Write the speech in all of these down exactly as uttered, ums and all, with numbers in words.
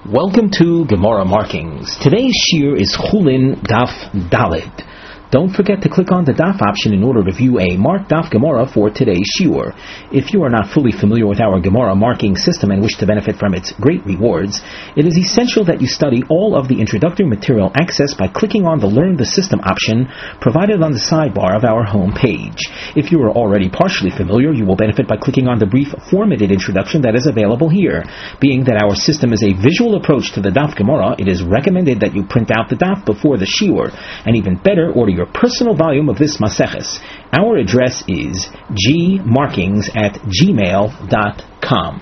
Welcome to Gemara Markings. Today's shiur is Chulin Daf Daled. Don't forget to click on the Daf option in order to view a marked Daf Gemara for today's shiur. If you are not fully familiar with our Gemara marking system and wish to benefit from its great rewards, it is essential that you study all of the introductory material accessed by clicking on the Learn the System option provided on the sidebar of our home page. If you are already partially familiar, you will benefit by clicking on the brief formatted introduction that is available here. Being that our system is a visual approach to the Daf Gemara, it is recommended that you print out the Daf before the shiur, and even better, order your personal volume of this Maseches. Our address is gmarkings at gmail dot com.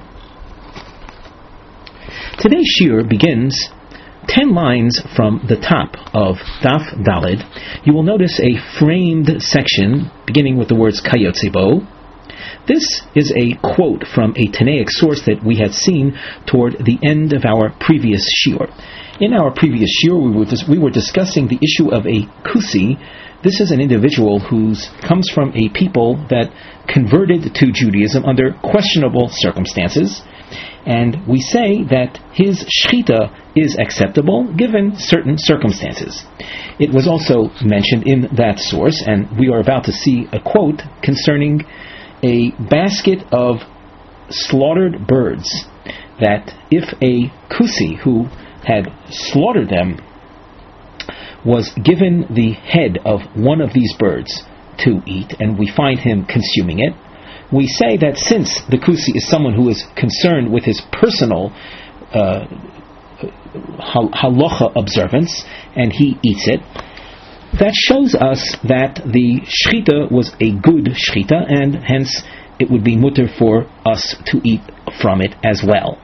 Today's shiur begins ten lines from the top of Daf Daled. You will notice a framed section beginning with the words Kayotze Bo. This is a quote from a Tanaic source that we had seen toward the end of our previous shiur. In our previous shiur, we were, dis- we were discussing the issue of a kusi. This is an individual who comes from a people that converted to Judaism under questionable circumstances, and we say that his shechita is acceptable given certain circumstances. It was also mentioned in that source, and we are about to see a quote concerning a basket of slaughtered birds, that if a kusi who had slaughtered them was given the head of one of these birds to eat, and we find him consuming it, we say that since the kusi is someone who is concerned with his personal uh, halacha observance, and he eats it, that shows us that the shechita was a good shechita, and hence it would be mutter for us to eat from it as well.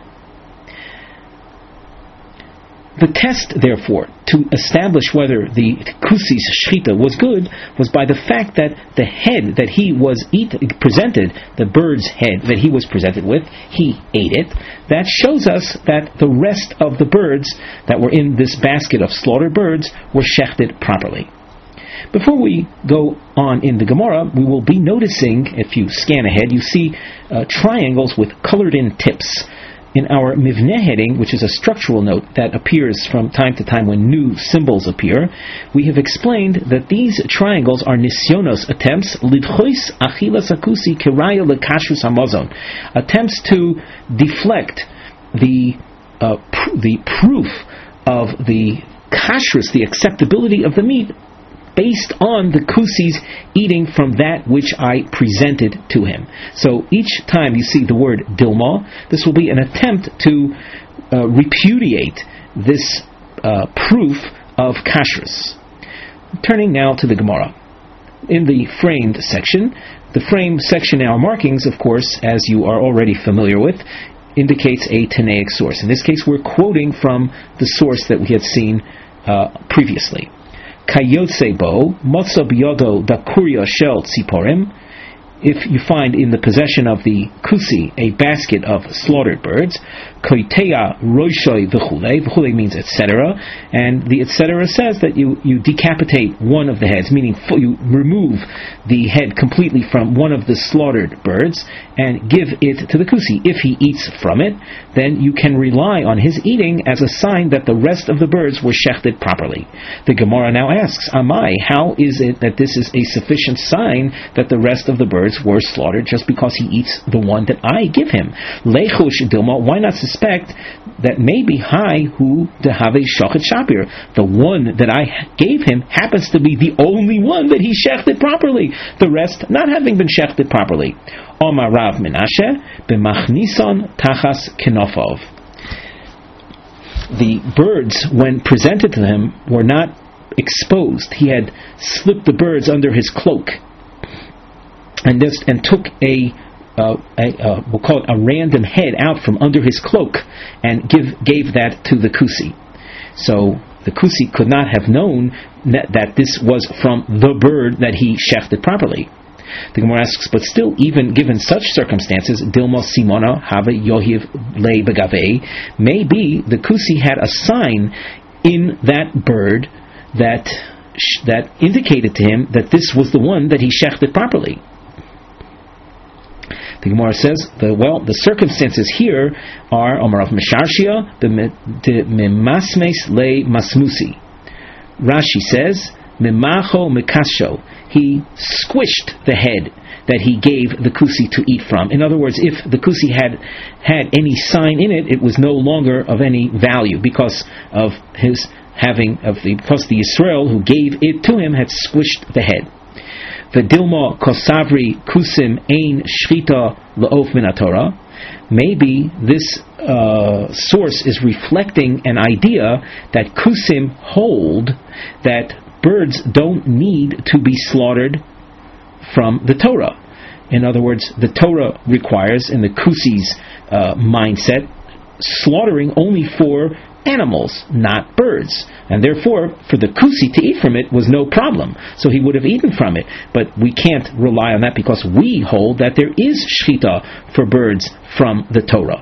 The test, therefore, to establish whether the kusi's shechita was good was by the fact that the head that he was eat, presented, the bird's head that he was presented with, he ate it. That shows us that the rest of the birds that were in this basket of slaughtered birds were shechted properly. Before we go on in the Gemara, we will be noticing, if you scan ahead, you see uh, triangles with colored-in tips. In our Mivneh heading, which is a structural note that appears from time to time when new symbols appear, we have explained that these triangles are nisyonos, attempts, lidchois achilas akusi kiraya lekashrus hamazon, attempts to deflect the uh, pr- the proof of the kashrus, the acceptability of the meat, based on the kusi's eating from that which I presented to him. So each time you see the word dilma, this will be an attempt to uh, repudiate this uh, proof of kashrus. Turning now to the Gemara. In the framed section, the framed section in our markings, of course, as you are already familiar with, indicates a Tanaic source. In this case, we're quoting from the source that we had seen uh, previously. Kayotze Bo, Motza B'yodo Dakuria Shel Tziporim. If you find in the possession of the kusi a basket of slaughtered birds, Koiteya Roishoi V'chulei, V'chulei means et cetera, and the et cetera says that you, you decapitate one of the heads, meaning you remove the head completely from one of the slaughtered birds and give it to the kusi. If he eats from it, then you can rely on his eating as a sign that the rest of the birds were shechted properly. The Gemara now asks, Amai, how is it that this is a sufficient sign that the rest of the birds were slaughtered just because he eats the one that I give him? Lechush Dilma, why not suspect that maybe Hai Hu Dehave Shochet Shapir, the one that I gave him happens to be the only one that he shechted properly, the rest not having been shechted properly. Omar Rav Menashe b'machnison tachas kenofov. The birds, when presented to him, were not exposed. He had slipped the birds under his cloak, and this and took a, uh, a uh, we'll call it a random head out from under his cloak and give gave that to the kusi. So the kusi could not have known that, that this was from the bird that he shechted properly. The Gemara asks, but still, even given such circumstances, Dilma Simona Have Yohiv Le Begave, maybe the kusi had a sign in that bird that that indicated to him that this was the one that he shechted properly. The Gemara says, the, well, the circumstances here are Omar of Mesharshia, the Memasmes le Masmusi. Rashi says, Memacho Mekasho. He squished the head that he gave the kusi to eat from. In other words, if the kusi had had any sign in it, it was no longer of any value because of his having of the because the Yisrael who gave it to him had squished the head. The Dilma Kosavri Kusim Ein Shchita La'of Min HaTorah. Maybe this uh, source is reflecting an idea that Kusim hold that birds don't need to be slaughtered from the Torah. In other words, the Torah requires, in the Kusi's uh, mindset, slaughtering only for animals, not birds. And therefore, for the Kusi to eat from it was no problem. So he would have eaten from it. But we can't rely on that because we hold that there is shchita for birds from the Torah.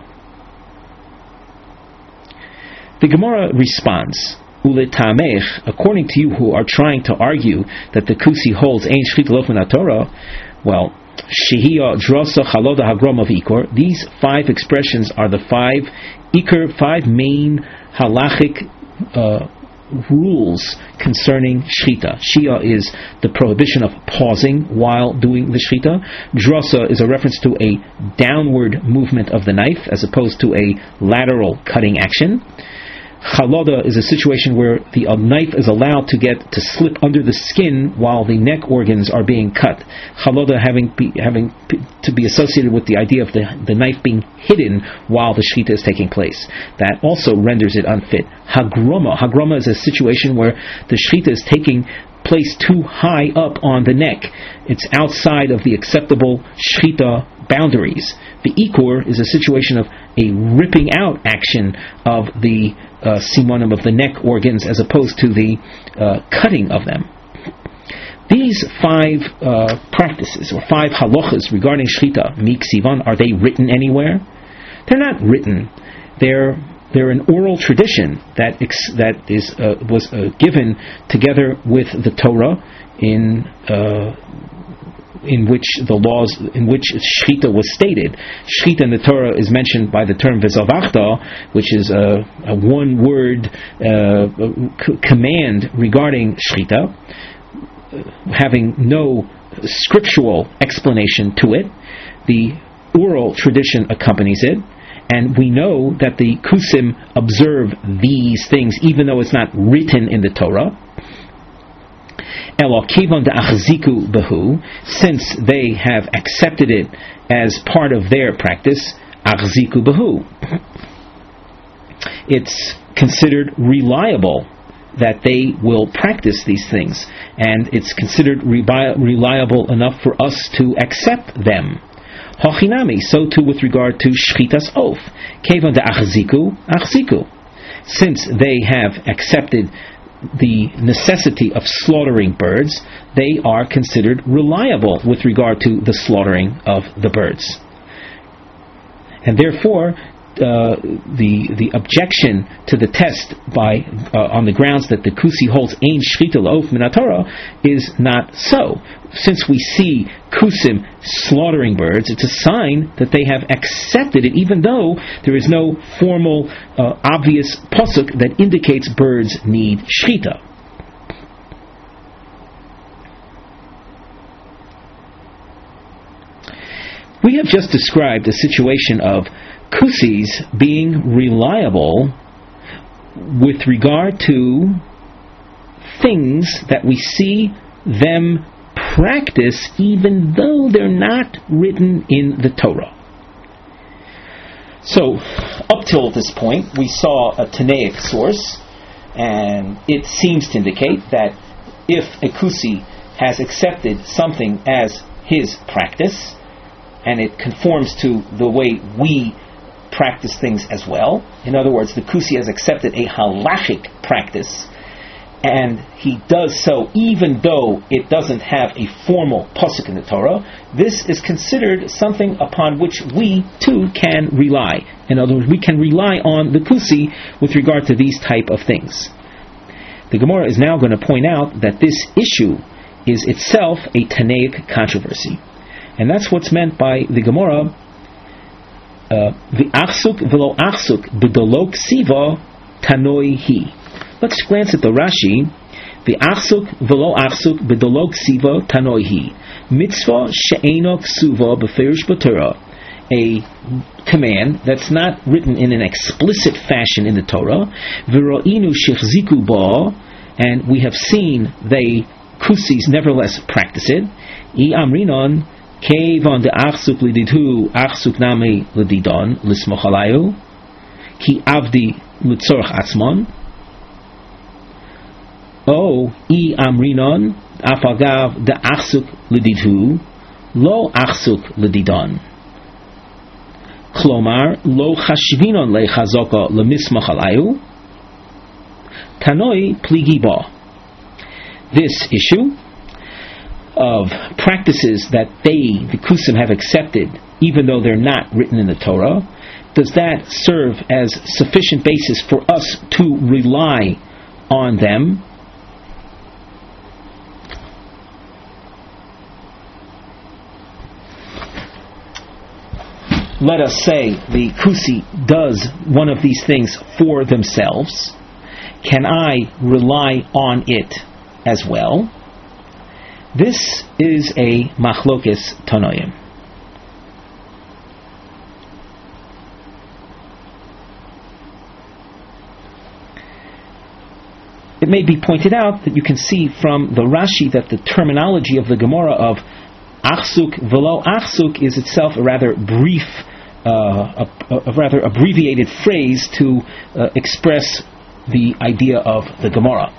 The Gemara responds, Uletamech, according to you who are trying to argue that the Kusi holds Ein Shchita La'of Min HaTorah, well, Shehiyah Drosa Chaloda Hagrom of Ikor, these five expressions are the five Ikor, five main halachic uh, rules concerning Shchita. Shia is the prohibition of pausing while doing the Shchita. Drosa is a reference to a downward movement of the knife as opposed to a lateral cutting action. Chaloda is a situation where the uh, knife is allowed to get to slip under the skin while the neck organs are being cut. Chaloda having be, having p- to be associated with the idea of the, the knife being hidden while the shchita is taking place. That also renders it unfit. Hagroma. Hagroma is a situation where the shchita is taking place too high up on the neck. It's outside of the acceptable shchita boundaries. The ikor is a situation of a ripping out action of the uh, simonim of the neck organs as opposed to the uh, cutting of them. These five uh, practices or five halachas regarding shchita, miksivan, are they written anywhere? They're not written. They're they're an oral tradition that ex- that is uh, was uh, given together with the Torah in. Uh, in which the laws, in which shchita was stated. Shchita in the Torah is mentioned by the term v'zavachta, which is a, a one-word uh, c- command regarding shchita, having no scriptural explanation to it. The oral tradition accompanies it, and we know that the Kusim observe these things, even though it's not written in the Torah. Since they have accepted it as part of their practice, achziku bahu, it's considered reliable that they will practice these things, and it's considered rebi- reliable enough for us to accept them. Hochinami, so too with regard to shchitas oaf. Kevan de achziku, achziku. Since they have accepted the necessity of slaughtering birds, they are considered reliable with regard to the slaughtering of the birds. And therefore, uh, the the objection to the test by uh, on the grounds that the Kusi holds Ein Shchita La'of Min HaTorah is not so. Since we see Kusim slaughtering birds, it's a sign that they have accepted it, even though there is no formal, uh, obvious pasuk that indicates birds need Shchita. We have just described a situation of Kusis being reliable with regard to things that we see them practice even though they're not written in the Torah. So, up till this point, we saw a Tanaic source, and it seems to indicate that if a Kusi has accepted something as his practice, and it conforms to the way we practice things as well. In other words, the Kusi has accepted a halachic practice, and he does so even though it doesn't have a formal pasuk in the Torah. This is considered something upon which we too can rely. In other words, we can rely on the Kusi with regard to these type of things. The Gemara is now going to point out that this issue is itself a Tanaic controversy. And that's what's meant by the Gemara, the achsuk velo achsuk b'dolok siva tanoi hi. Let's glance at the Rashi. The achsuk velo achsuk b'dolok siva tanoi hi. Mitzvah she'eno ksuva b'ferish b'Torah. A command that's not written in an explicit fashion in the Torah. V'ro'inu shechziku ba, and we have seen they kusis nevertheless practice it. I amrinon kevan de achsuk lididhu achsuk nami lididon lismoch alayu ki avdi litzorach atzmon. O I amrinon afagav de achsuk lididhu lo achsuk lididon. Klomar lo chashvinon lechazoka lemismach alayu tanoi pligi ba. This issue of practices that they, the Kusim, have accepted, even though they're not written in the Torah, does that serve as sufficient basis for us to rely on them? Let us say the Kusi does one of these things for themselves. Can I rely on it as well? This is a machlokes tanoim. It may be pointed out that you can see from the Rashi that the terminology of the Gemara of achsuk velo achsuk is itself a rather brief, uh, a, a rather abbreviated phrase to uh, express the idea of the Gemara.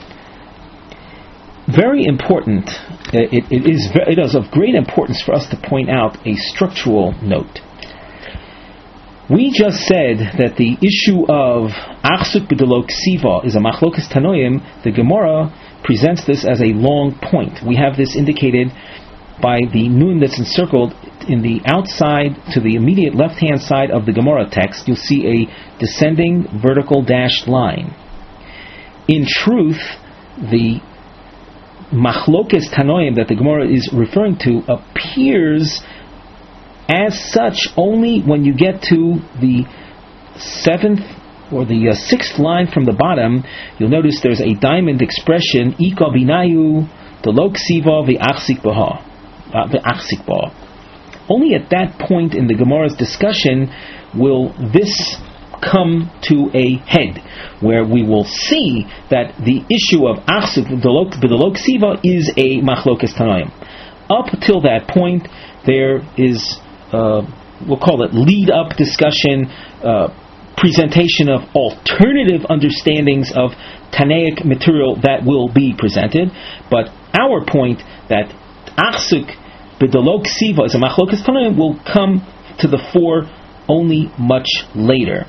Very important, it, it, is, it is of great importance for us to point out a structural note. We just said that the issue of achsuk b'dolok siva is a machlokas tanoim. The Gemara presents this as a long point. We have this indicated by the nun that's encircled in the outside to the immediate left-hand side of the Gemara text. You'll see a descending vertical dashed line. In truth, the machlokes tanoim that the Gemara is referring to appears as such only when you get to the seventh or the uh, sixth line from the bottom. You'll notice there's a diamond expression, Ika binayu dolok siva v'achsik baha, v'achsik ba. Only at that point in the Gemara's discussion will this come to a head, where we will see that the issue of achsuk b'dolok siva is a machlokes tanoim. Up till that point, there is, uh, we'll call it lead-up discussion, uh, presentation of alternative understandings of Tanaic material that will be presented. But our point that achsuk b'dolok siva is a machlokes tanoim will come to the fore only much later.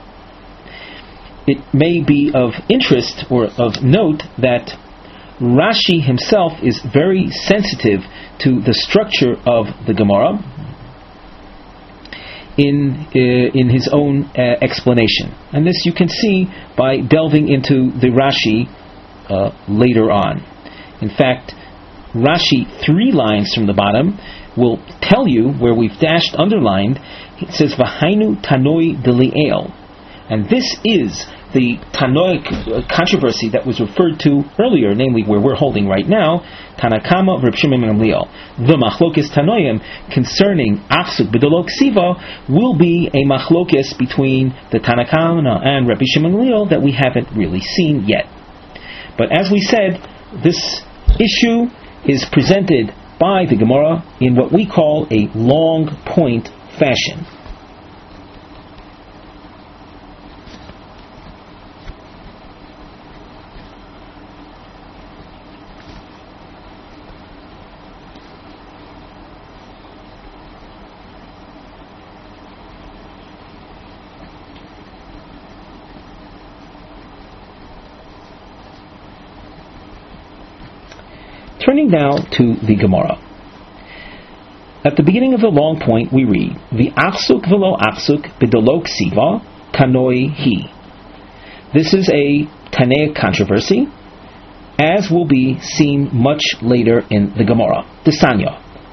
It may be of interest or of note that Rashi himself is very sensitive to the structure of the Gemara in uh, in his own uh, explanation, and this you can see by delving into the Rashi uh, later on. In fact, Rashi, three lines from the bottom, will tell you where we've dashed underlined. It says V'hainu tanoi deli'el, and this is the Tanoic controversy that was referred to earlier, namely where we're holding right now, Tanakama Reb Shimon ben Gamliel. The machlokes Tanoim concerning achsuk b'dolok siva will be a machlokes between the Tanakama and Reb Shimon ben Gamliel that we haven't really seen yet. But as we said, this issue is presented by the Gemara in what we call a long point fashion. Turning now to the Gemara. At the beginning of the long point, we read, "The achsuk velo achsuk b'dolok siva tanoi hi." This is a Tanaic controversy, as will be seen much later in the Gemara. The Sanya.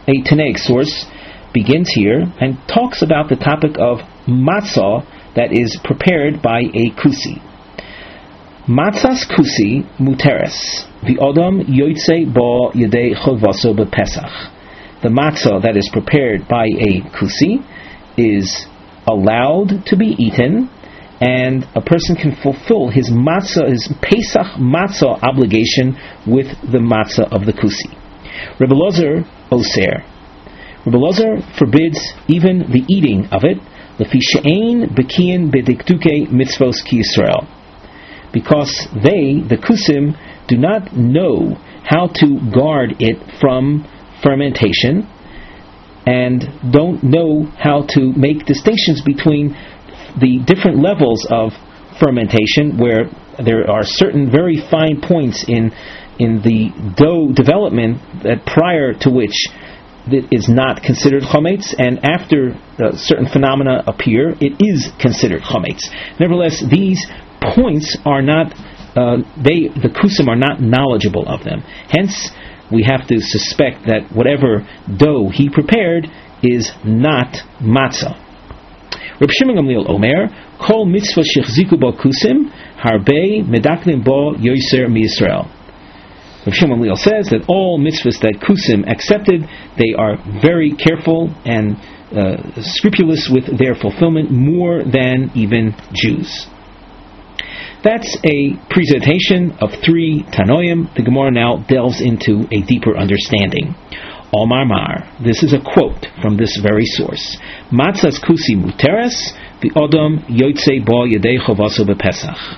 a Tanaic source begins here and talks about the topic of matzah that is prepared by a kusi. Matzahs kusi muteres, v'odam yoytze bo yedei cholvaso b'Pesach. The matzah that is prepared by a kusi is allowed to be eaten, and a person can fulfill his matzah, his Pesach matzah obligation with the matzah of the kusi. Rebbe Lozer oser. Rebbe Lozer forbids even the eating of it, lefi she'ein bekiyin bedikduke mitzvos ki Yisrael, because they, the kusim, do not know how to guard it from fermentation, and don't know how to make distinctions between the different levels of fermentation, where there are certain very fine points in in the dough development that prior to which it is not considered chometz, and after uh, certain phenomena appear, it is considered chometz. Nevertheless, these points are not, uh, they, the kusim are not knowledgeable of them. Hence, we have to suspect that whatever dough he prepared is not matzah. Reb Shimon Gamliel Omer, Kol mitzvah shechziku bo kusim, harbe medaklim bo yoser miYisrael. Reb Shimon Gamliel says that all mitzvahs that kusim accepted, they are very careful and uh, scrupulous with their fulfillment, more than even Jews. That's a presentation of three Tanoim. The Gemara now delves into a deeper understanding. Omar Mar, this is a quote from this very source. Matzahs kusi muteres, v'odam yoytze bo yedei chovaso b'Pesach.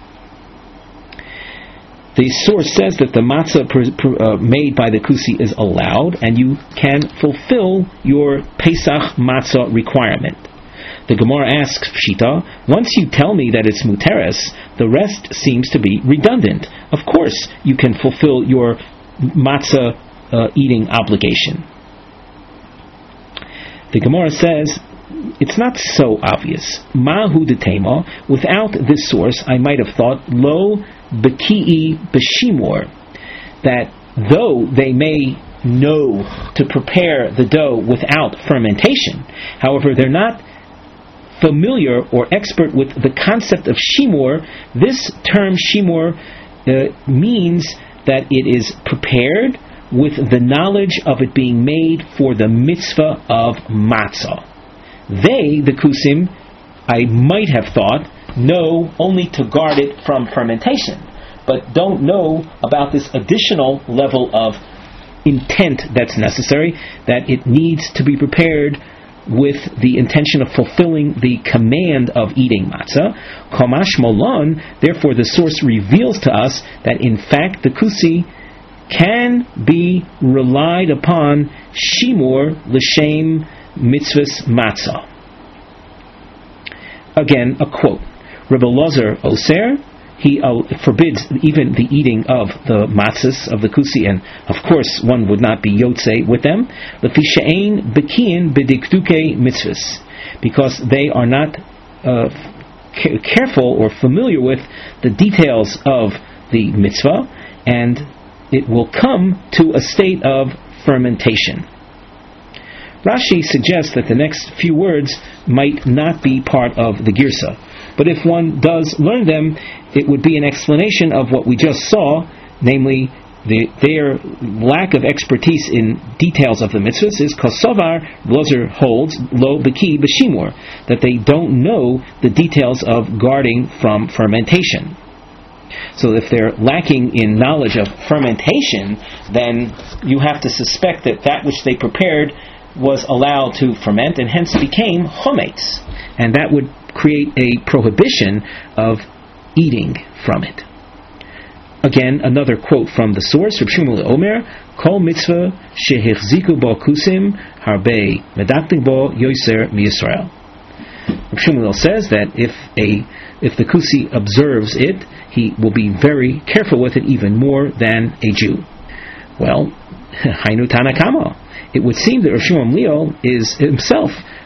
The source says that the matzah pr- pr- uh, made by the kusi is allowed, and you can fulfill your Pesach matzah requirement. The Gemara asks Pshita, once you tell me that it's muteres, the rest seems to be redundant. Of course, you can fulfill your matzah uh, eating obligation. The Gemara says, it's not so obvious. Mahu detema, without this source, I might have thought, lo beki'i b'shimor, that though they may know to prepare the dough without fermentation, however, they're not familiar or expert with the concept of shimor. This term shimor uh, means that it is prepared with the knowledge of it being made for the mitzvah of matzah. They, the kusim, I might have thought, know only to guard it from fermentation, but don't know about this additional level of intent that's necessary, that it needs to be prepared with the intention of fulfilling the command of eating matzah. Kamash Molon, therefore the source reveals to us that in fact the kusi can be relied upon shimur l'shem mitzvahs matzah. Again, a quote. Rebbe Lozer oser, he uh, forbids even the eating of the matzahs of the kusi, and of course one would not be yotze with them. Lefi she'ein bekiyin b'dikduke mitzvahs, because they are not uh, ca- careful or familiar with the details of the mitzvah, and it will come to a state of fermentation. Rashi suggests that the next few words might not be part of the Girsa, but if one does learn them, it would be an explanation of what we just saw, namely the, their lack of expertise in details of the mitzvahs is Kosovar, Lozer holds, lo beki b'shimur, that they don't know the details of guarding from fermentation. So if they're lacking in knowledge of fermentation, then you have to suspect that that which they prepared was allowed to ferment and hence became chometz, and that would create a prohibition of eating from it. Again, another quote from the source, Reb Shmuel Omer, Kol mitzvah shehechziku bo kusim harbe medakting bo yoser miYisrael. Reb Shmuel says that if a if the kusi observes it, he will be very careful with it, even more than a Jew. Well, Hainu Tanakama. It would seem that Reb Shmuel Gamliel is himself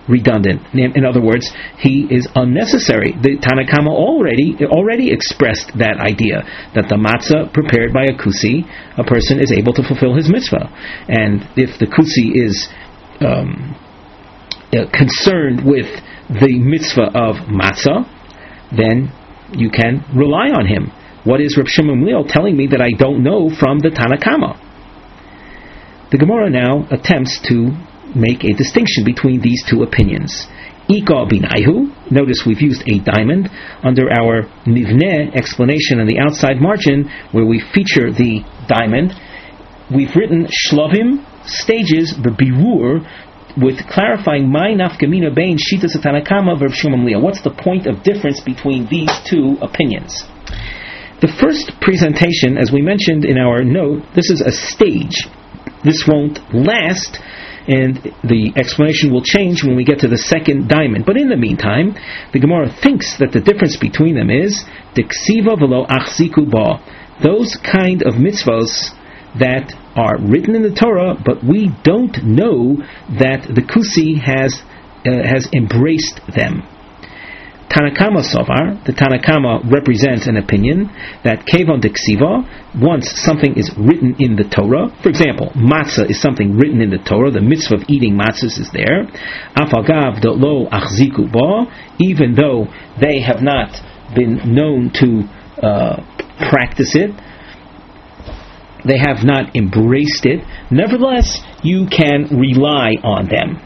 redundant. In other words, he is unnecessary. The Tanna Kama already already expressed that idea, that the matzah prepared by a kusi, a person is able to fulfill his mitzvah. And if the kusi is um, uh, concerned with the mitzvah of matzah, then you can rely on him. What is Reb Shimon Gamliel telling me that I don't know from the Tanna Kama? The Gemara now attempts to make a distinction between these two opinions. Ika binayhu, notice we've used a diamond under our nivneh explanation on the outside margin where we feature the diamond. We've written shlavim, stages, b'birur, with clarifying my nafkamina bein shitas Tanna Kama verb Shimon Gamliel. What's the point of difference between these two opinions? The first presentation, as we mentioned in our note, this is a stage. This won't last, and the explanation will change when we get to the second diamond. But in the meantime, the Gemara thinks that the difference between them is Diksiva velo achziku ba, those kind of mitzvahs that are written in the Torah, but we don't know that the kusi has uh, has embraced them. Tanna Kama Sovar, the Tanna Kama represents an opinion that Kevon Diksiva, once something is written in the Torah, for example, matzah is something written in the Torah, the mitzvah of eating matzahs is there, Afagav do lo achziku ba, even though they have not been known to uh, practice it, they have not embraced it, nevertheless, you can rely on them.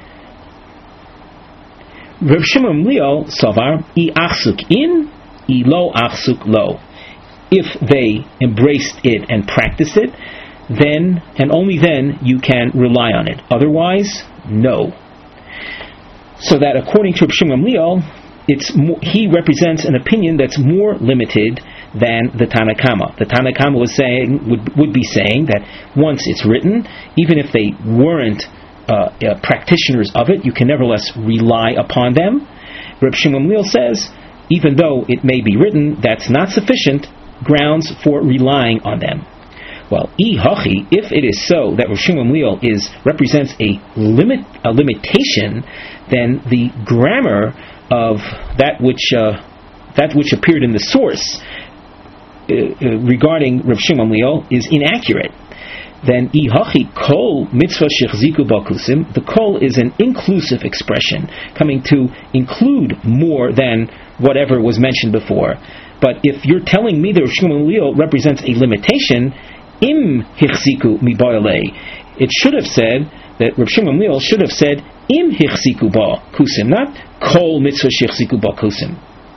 Reb Shimon Gamliel Savar, I achsuk in, I lo achsuk lo. If they embraced it and practiced it, then, and only then, you can rely on it. Otherwise, no. So that according to Reb Shimon Gamliel, it's more, he represents an opinion that's more limited than the Tanna Kama. The Tanna Kama was saying, would, would be saying that once it's written, even if they weren't Uh, uh, practitioners of it, you can nevertheless rely upon them. Reb Shimon Gamliel says, even though it may be written, that's not sufficient grounds for relying on them. Well, I hachi, if it is so that Reb Shimon Gamliel is represents a limit, a limitation, then the grammar of that which uh, that which appeared in the source uh, uh, regarding Reb Shimon Gamliel is inaccurate. Then ihachi kol mitzvah shechziku bakusim. The kol is an inclusive expression, coming to include more than whatever was mentioned before. But if you're telling me that Reb Shimon Gamliel represents a limitation, im hichziku mibayale, it should have said that Reb Shimon Gamliel should have said im hichziku ba kusim, not kol mitzvah shechziku bakusim.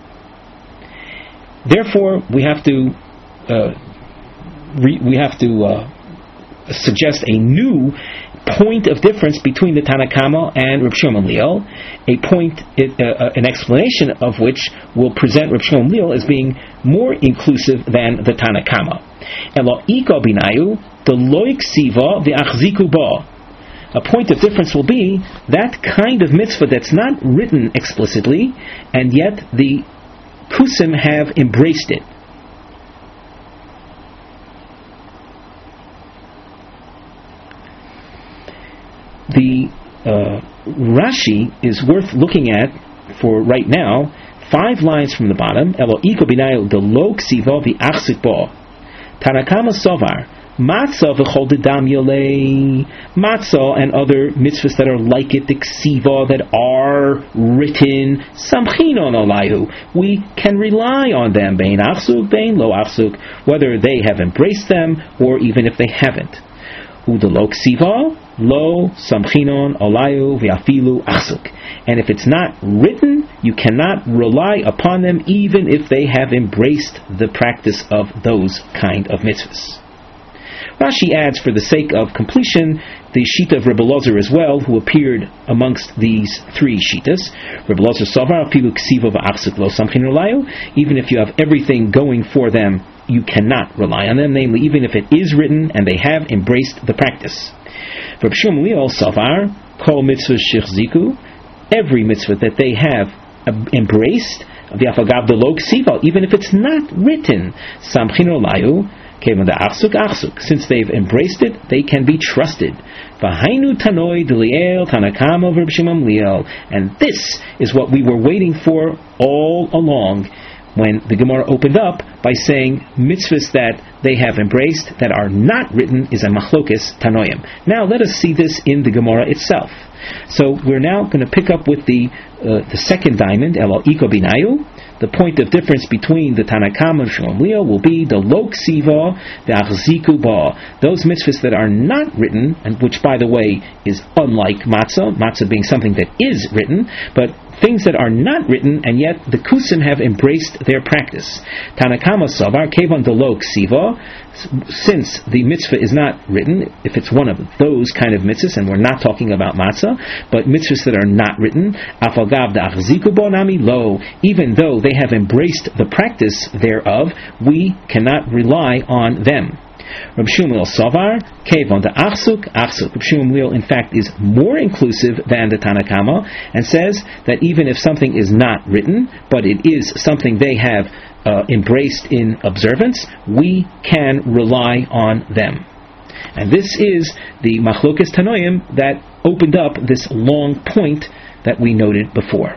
Therefore, we have to uh, re- we have to. Uh, suggest a new point of difference between the Tanna Kama and Reb Shimon Gamliel, a point, uh, an explanation of which will present Reb Shimon Gamliel as being more inclusive than the Tanna Kama. Elo ika binayu the loik siva v'achziku ba. A point of difference will be that kind of mitzvah that's not written explicitly, and yet the kusim have embraced it. The uh, Rashi is worth looking at for right now. Five lines from the bottom. Elo iko binayu de lo ksiva v'achzik bo. Tanna Kama sovar matzah v'chol dedam yolei. Matzah and other mitzvahs that are like it, the ksiva that are written. Samchinon olayu. We can rely on them. Bein achzuk, bein lo achzuk. Whether they have embraced them or even if they haven't. Ude lo ksiva. Lo samchinon olayu v'afilu achsuk. And if it's not written, you cannot rely upon them even if they have embraced the practice of those kind of mitzvahs. Rashi adds, for the sake of completion, the shita of Rebbe Elazar as well, who appeared amongst these three shitas. Rebbe Elazar savar afilu ksiva v'achsuk lo samchinon olayu. Even if you have everything going for them, you cannot rely on them, namely even if it is written and they have embraced the practice. Reb Shimon Gamliel savar kol mitzvah shechziku, every mitzvah that they have embraced, v'afagav de lo ksiva, even if it's not written, samchinon olayu, Since they've embraced it, they can be trusted. And this is what we were waiting for all along, when the Gemara opened up by saying mitzvahs that they have embraced that are not written is a machlokes tanoim. Now let us see this in the Gemara itself. So we're now going to pick up with the uh, the second diamond, Elo Iko Binayu. The point of difference between the Tanakama and Shlomo will be the Lo Ksiva, the Achziku Ba. Those mitzvahs that are not written, and which, by the way, is unlike matzah, matzah being something that is written, but things that are not written, and yet the Kusim have embraced their practice. Tanakama Savar, Kevon de Lo Ksiva, since the mitzvah is not written, if it's one of those kind of mitzvahs, and we're not talking about matzah, but mitzvahs that are not written, Afagav da Achziku Ba Nami Lo, even though they have embraced the practice thereof, we cannot rely on them. Reb Shmuel Savar, Kevon the Achsuk, Achsuk. Reb Shmuel, in fact, is more inclusive than the Tanakama, and says that even if something is not written, but it is something they have uh, embraced in observance, we can rely on them. And this is the Machlokes Tanoim that opened up this long point that we noted before.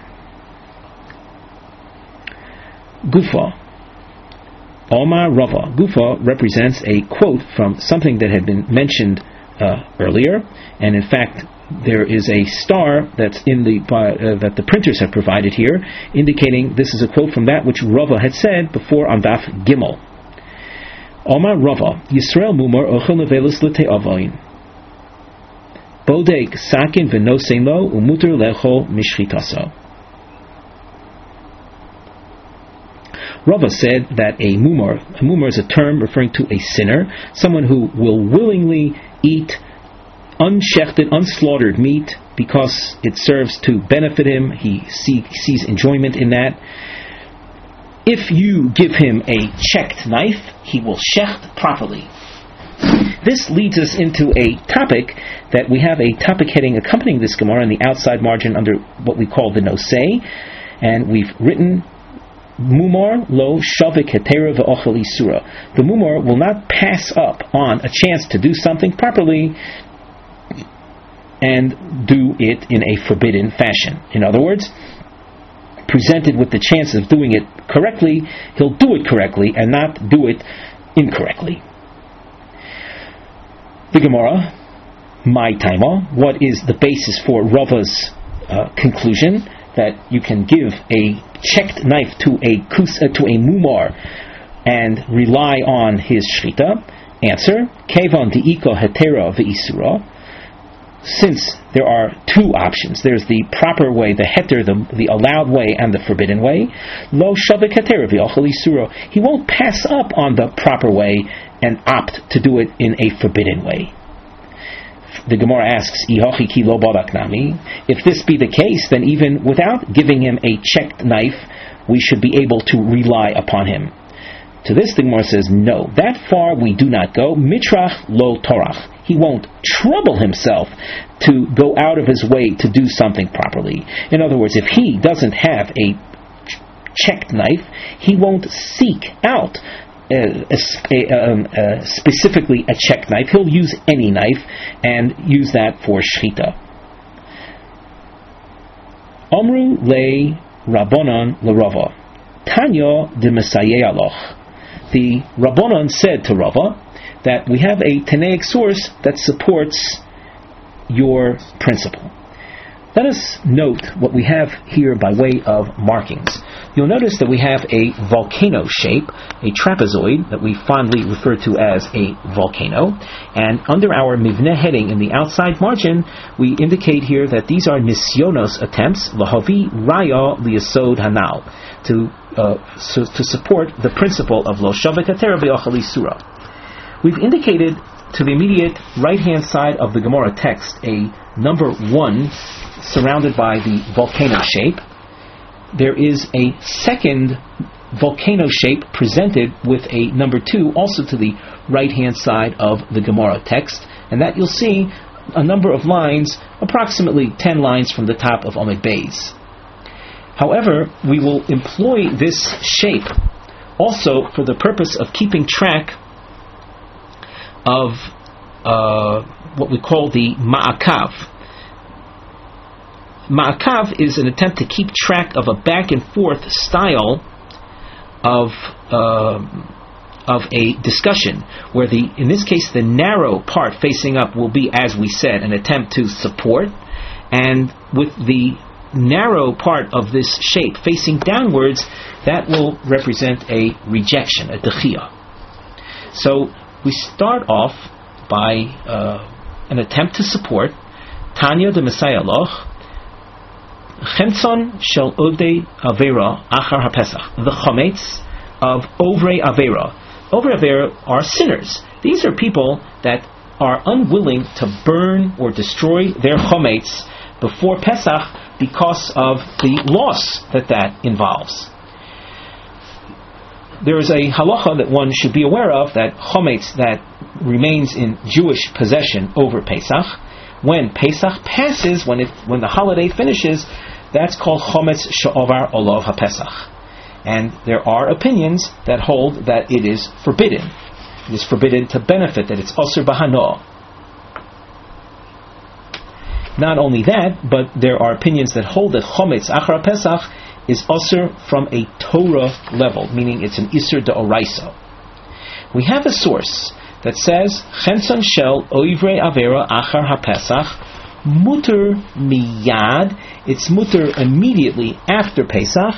Gufa. Omar Rava. Gufa represents a quote from something that had been mentioned uh, earlier, and in fact there is a star that's in the uh, that the printers have provided here, indicating this is a quote from that which Rava had said before on Daf Gimel. Omar Rava, Yisrael Mumar Ochel Nevelis L'Te'avoin Bodek Sakin V'Nosein Lo Umuter Lechol Mishchitaso. Rava said that a mumar, a mumar is a term referring to a sinner, someone who will willingly eat unshechted, unslaughtered meat because it serves to benefit him. He see, sees enjoyment in that. If you give him a checked knife, he will shecht properly. This leads us into a topic that we have a topic heading accompanying this Gemara in the outside margin under what we call the nosei, and we've written Mumar lo shavik hetera ve'ochel isura. The mumar will not pass up on a chance to do something properly and do it in a forbidden fashion. In other words, presented with the chance of doing it correctly, he'll do it correctly and not do it incorrectly. The Gemara, my taima, what is the basis for Rava's uh, conclusion that you can give a checked knife to a kus, uh, to a mumar and rely on his shchita? Answer: Kevon di'iko hetera ve'isura. Since there are two options, there's the proper way, the heter, the, the allowed way, and the forbidden way. Lo shavik hetera ve'ochel isura. He won't pass up on the proper way and opt to do it in a forbidden way. The Gemara asks, Ihochi ki lo barak nami. If this be the case, then even without giving him a checked knife, we should be able to rely upon him. To this, the Gemara says, no, that far we do not go. Mitrach lo torach. He won't trouble himself to go out of his way to do something properly. In other words, if he doesn't have a checked knife, he won't seek out Uh, a, a, um, uh, specifically a check knife. He'll use any knife and use that for shchita. Omru le Rabbanon le Rava Tanya de Mesayeh Aloch. The Rabbanon said to Rava that we have a Tanaic source that supports your principle. Let us note what we have here by way of markings. You'll notice that we have a volcano shape, a trapezoid that we fondly refer to as a volcano, and under our Mivneh heading in the outside margin, we indicate here that these are nisyonos attempts, lahavi raya liyasod hanal, to uh, so, to support the principle of lo shavik hatera ve'ochel isura. We've indicated to the immediate right-hand side of the Gemara text a number one surrounded by the volcano shape. There is a second volcano shape presented with a number two also to the right-hand side of the Gemara text, and that you'll see a number of lines, approximately ten lines from the top of Amud Beis. However, we will employ this shape also for the purpose of keeping track of uh, what we call the ma'akav. Ma'akav is an attempt to keep track of a back and forth style of uh, of a discussion, where the in this case the narrow part facing up will be, as we said, an attempt to support, and with the narrow part of this shape facing downwards, that will represent a rejection, a dechiyah. So we start off by uh, an attempt to support. Tanya de Messiah Loch, Chemtzon shel Odei Avera Achar HaPesach, the chometz of Ovrei Avera. Ovrei Avera are sinners. These are people that are unwilling to burn or destroy their chometz before Pesach because of the loss that that involves. There is a halacha that one should be aware of, that chometz that remains in Jewish possession over Pesach, when Pesach passes, when it when the holiday finishes, that's called chometz she'ovar olav haPesach. And there are opinions that hold that it is forbidden. It is forbidden to benefit, that it's asur b'hano. Not only that, but there are opinions that hold that chometz achar Pesach is asur from a Torah level, meaning it's an isur de'oraisa. We have a source that says Chenson shel oivrei avera achar haPesach muter miyad. It's muter immediately after Pesach,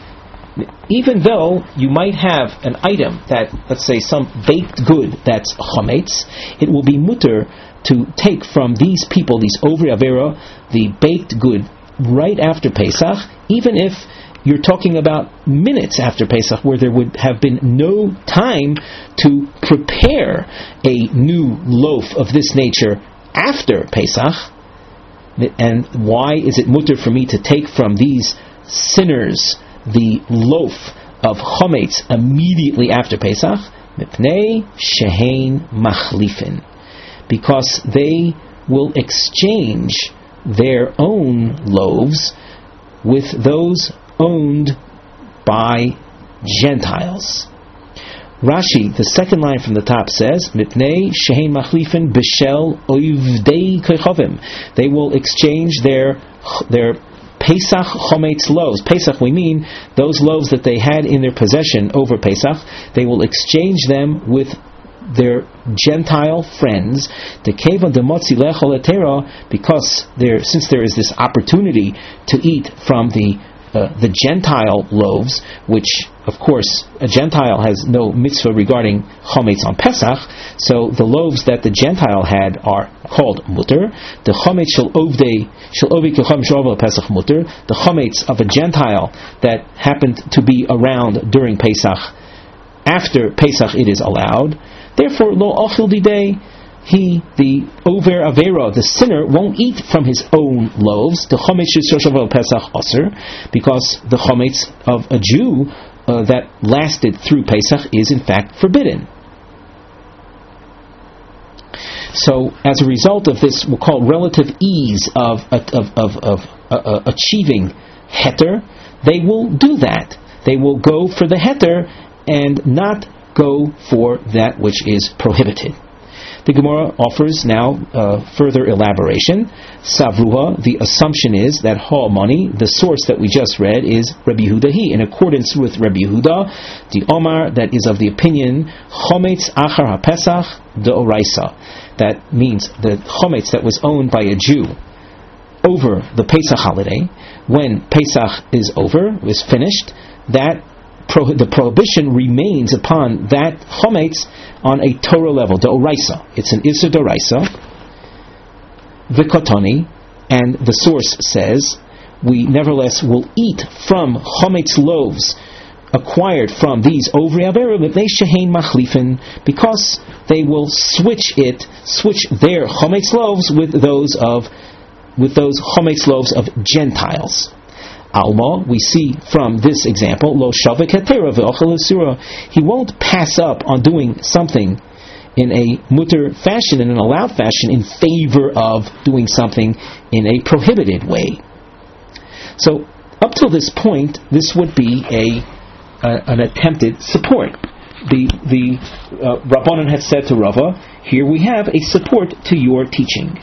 even though you might have an item that, let's say, some baked good that's chometz, it will be muter to take from these people, these ovrei avera, the baked good right after Pesach, even if you're talking about minutes after Pesach, where there would have been no time to prepare a new loaf of this nature after Pesach. And why is it mutter for me to take from these sinners the loaf of chometz immediately after Pesach? Mipnei shehein machlifin, because they will exchange their own loaves with those owned by Gentiles. Rashi, the second line from the top, says, Mipnei shehein machlifin b'shel oivdei kechovim. They will exchange their their Pesach chometz loaves. Pesach, we mean those loaves that they had in their possession over Pesach. They will exchange them with their Gentile friends, the keva demotzi lechol etera, because there, since there is this opportunity to eat from the uh, the Gentile loaves, which of course a Gentile has no mitzvah regarding chometz on Pesach, so the loaves that the Gentile had are called mutter. The chometz shel ovdei shel ovi kechem shovel Pesach mutter. The chometz of a Gentile that happened to be around during Pesach, after Pesach it is allowed. Therefore, lo achil didei, he, the over avera, the sinner, won't eat from his own loaves. The chometz shel Pesach aser, because the chometz of a Jew uh, that lasted through Pesach is in fact forbidden. So, as a result of this, we'll call relative ease of of of, of uh, uh, achieving heter, they will do that. They will go for the heter and not go for that which is prohibited. The Gemara offers now uh, further elaboration. Savruha, the assumption is that ha'amani, the source that we just read, is Rabbi Yehuda he. In accordance with Rabbi Yehuda, the Omar that is of the opinion chometz achar haPesach de'oraisa. That means the chometz that was owned by a Jew over the Pesach holiday, when Pesach is over, is finished, that Pro, the prohibition remains upon that chometz on a Torah level, de'oraisa. It's an isur de'oraisa. V'kotoni, and the source says, we nevertheless will eat from chometz loaves acquired from these ovrei avera mipnei shehein machlifin, because they will switch it, switch their chometz loaves with those of with those chometz loaves of Gentiles. Alma, we see from this example, lo shavik hetera ve'ochel asura. He won't pass up on doing something in a mutter fashion, in an allowed fashion, in favor of doing something in a prohibited way. So, up till this point, this would be a, a an attempted support. The the uh, Rabbanan had said to Rava, Here we have a support to your teaching.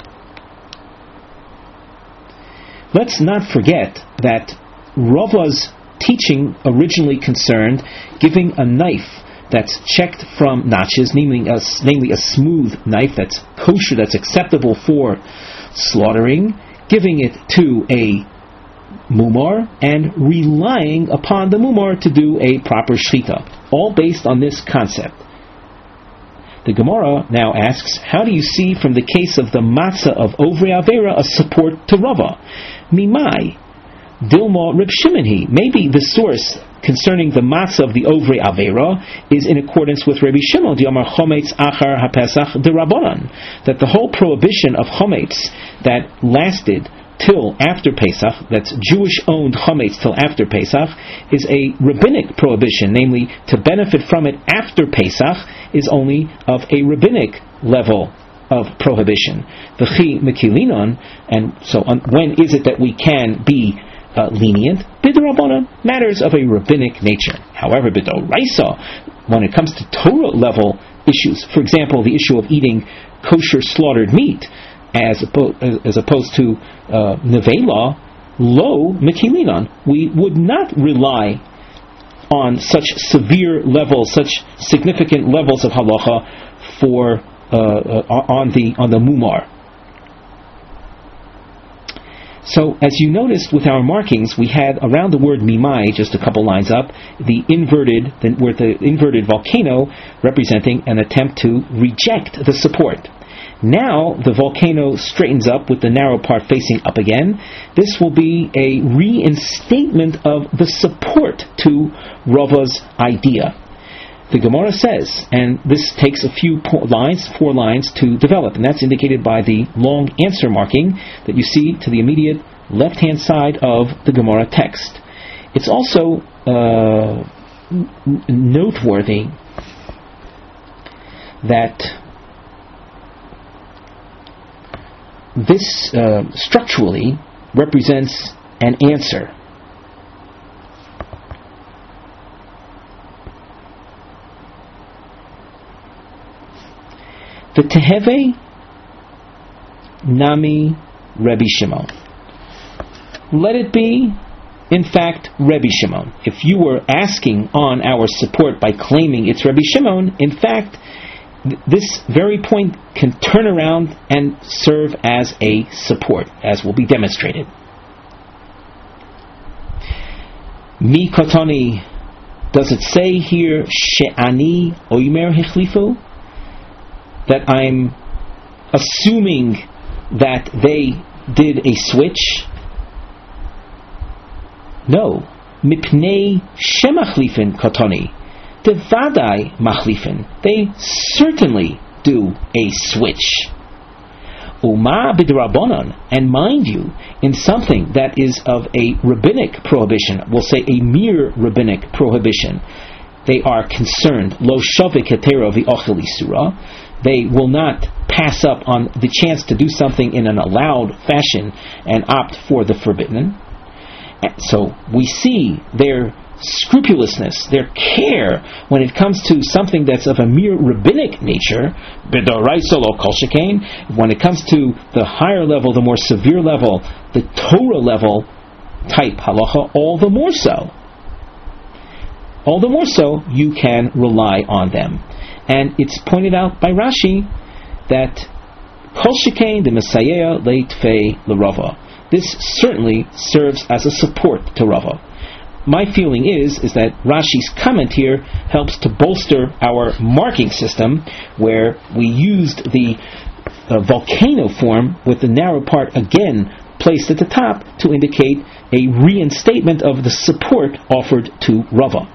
Let's not forget that Rava's teaching originally concerned giving a knife that's checked from notches, namely a, namely a smooth knife that's kosher, that's acceptable for slaughtering, giving it to a mumar, and relying upon the mumar to do a proper shchita, all based on this concept. The Gemara now asks, how do you see from the case of the matzah of Ovrei Avera a support to Rava? Mimai, Dilma Reb Shimon he. Maybe the source concerning the matzah of the Ovrei Avera is in accordance with Rabbi Shimon, the Amar Chometz Achar HaPesach de Rabbanan, that the whole prohibition of Chometz that lasted till after Pesach, that's Jewish-owned Chometz till after Pesach, is a rabbinic prohibition, namely to benefit from it after Pesach is only of a rabbinic level of prohibition. V'chi mekilinon, and so on, when is it that we can be uh, lenient? B'drabanan, matters of a rabbinic nature. However, b'doraisa, when it comes to Torah level issues, for example, the issue of eating kosher slaughtered meat, as opposed, as opposed to uh, nevela, lo mekilinon, we would not rely on such severe levels, such significant levels of halacha for uh, uh, on the on the mumar. So, as you noticed with our markings, we had around the word mimai, just a couple lines up, the inverted, the, where the inverted volcano representing an attempt to reject the support. Now the volcano straightens up with the narrow part facing up again. This will be a reinstatement of the support to Rava's idea. The Gemara says, and this takes a few po- lines, four lines to develop, and that's indicated by the long answer marking that you see to the immediate left-hand side of the Gemara text. It's also uh, n- noteworthy that this uh, structurally represents an answer. The Teheve Nami Rebbe Shimon. Let it be, in fact, Rebbe Shimon. If you were asking on our support by claiming it's Rebbe Shimon, in fact, this very point can turn around and serve as a support, as will be demonstrated. Mi Kotoni, does it say here, She'ani Oimer Hichlifu? That I'm assuming that they did a switch? No. Mipnei Shemachlifin Kotoni. Devadai Machlifin. They certainly do a switch. Uma b'drabanan, and mind you, in something that is of a rabbinic prohibition, we'll say a mere rabbinic prohibition, they are concerned. Lo shavik hetero v'ochel isura. They will not pass up on the chance to do something in an allowed fashion and opt for the forbidden. So we see their scrupulousness, their care when it comes to something that's of a mere rabbinic nature. When it comes to the higher level, the more severe level, the Torah level type halacha, all the more so. All the more so you can rely on them. And it's pointed out by Rashi that Kol Shekain de Messiah Leitfei LeRava. This certainly serves as a support to Rava. My feeling is is that Rashi's comment here helps to bolster our marking system, where we used the uh, volcano form with the narrow part again placed at the top to indicate a reinstatement of the support offered to Rava.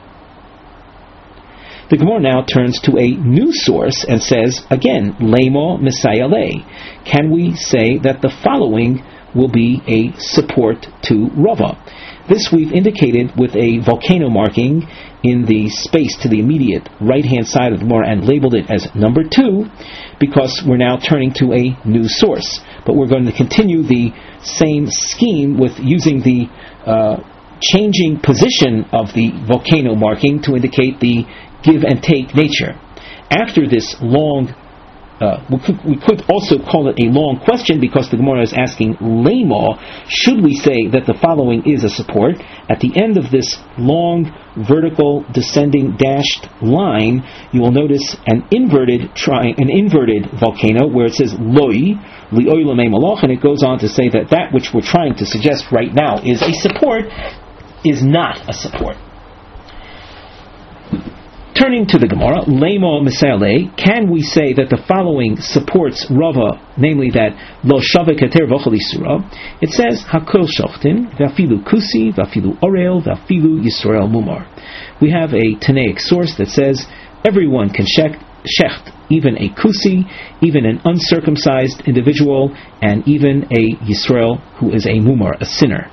The Gemara now turns to a new source and says, again, Lemo Messiah Le. Can we say that the following will be a support to Rava? This we've indicated with a volcano marking in the space to the immediate right-hand side of the Gemara and labeled it as number two, because we're now turning to a new source. But we're going to continue the same scheme with using the uh, changing position of the volcano marking to indicate the give and take nature. After this long uh, we, could, we could also call it a long question, because the Gemara is asking Lema, should we say that the following is a support? At the end of this long vertical descending dashed line, you will notice an inverted tri- an inverted volcano where it says Loi, Li'oi Lamei Malach, and it goes on to say that that which we're trying to suggest right now is a support is not a support. Turning to the Gemara, Lema Misale, can we say that the following supports Rava, namely that Lo Shava Keter V'Chol Yisura? It says Hakol Shochtin V'Afilu Kusi V'Afilu Orel V'Afilu Yisrael Mumar. We have a Tanaic source that says everyone can shecht, shecht even a Kusi, even an uncircumcised individual, and even a Yisrael who is a Mumar, a sinner.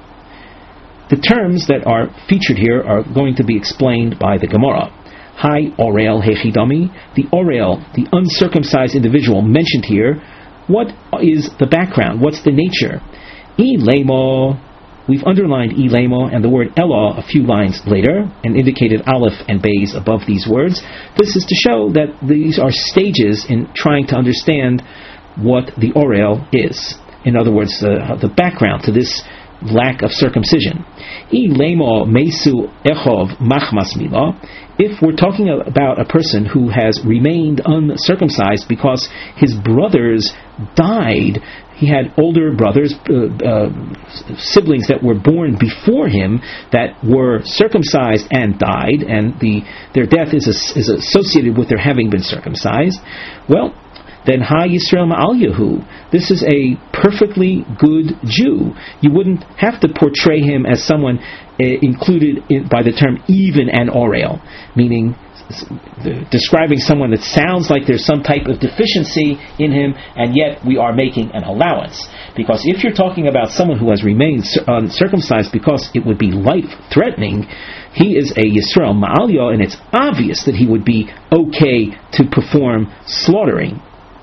The terms that are featured here are going to be explained by the Gemara. Hi Orel Hechidami, the Orel, the uncircumcised individual mentioned here, what is the background? What's the nature? I Lema, we've underlined I Lema and the word Ella a few lines later, and indicated Aleph and Beis above these words. This is to show that these are stages in trying to understand what the Orel is. In other words, the, the background to this lack of circumcision. I Lema Mesu Echov Machmas Mila, if we're talking about a person who has remained uncircumcised because his brothers died, he had older brothers, uh, uh, siblings that were born before him that were circumcised and died, and the their death is, a, is associated with their having been circumcised, well, then Ha Yisrael Ma'al Yehu, this is a perfectly good Jew. You wouldn't have to portray him as someone uh, included in, by the term even and Orel, meaning the, describing someone that sounds like there's some type of deficiency in him, and yet we are making an allowance. Because if you're talking about someone who has remained uncircumcised because it would be life-threatening, he is a Yisrael Ma'alya, and it's obvious that he would be okay to perform slaughtering.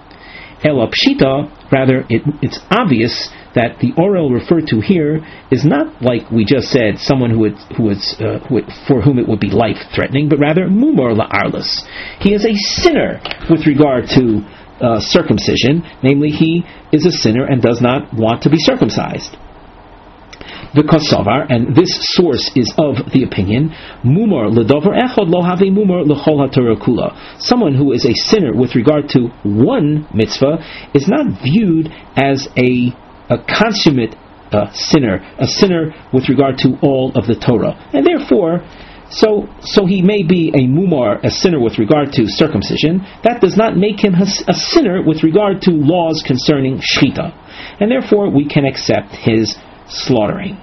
Ela Pshita, rather, it, it's obvious that the Orel referred to here is not, like we just said, someone who would, who would, uh, who would, for whom it would be life-threatening, but rather Mumar La'arlis. He is a sinner with regard to uh, circumcision, namely he is a sinner and does not want to be circumcised. The Kosovar, and this source is of the opinion, Mumar ledover echad lo have mumar lechol haTorah kula. Someone who is a sinner with regard to one mitzvah is not viewed as a, a consummate uh, sinner, a sinner with regard to all of the Torah, and therefore, so so he may be a mumar, a sinner with regard to circumcision. That does not make him a, a sinner with regard to laws concerning shchita, and therefore we can accept his slaughtering.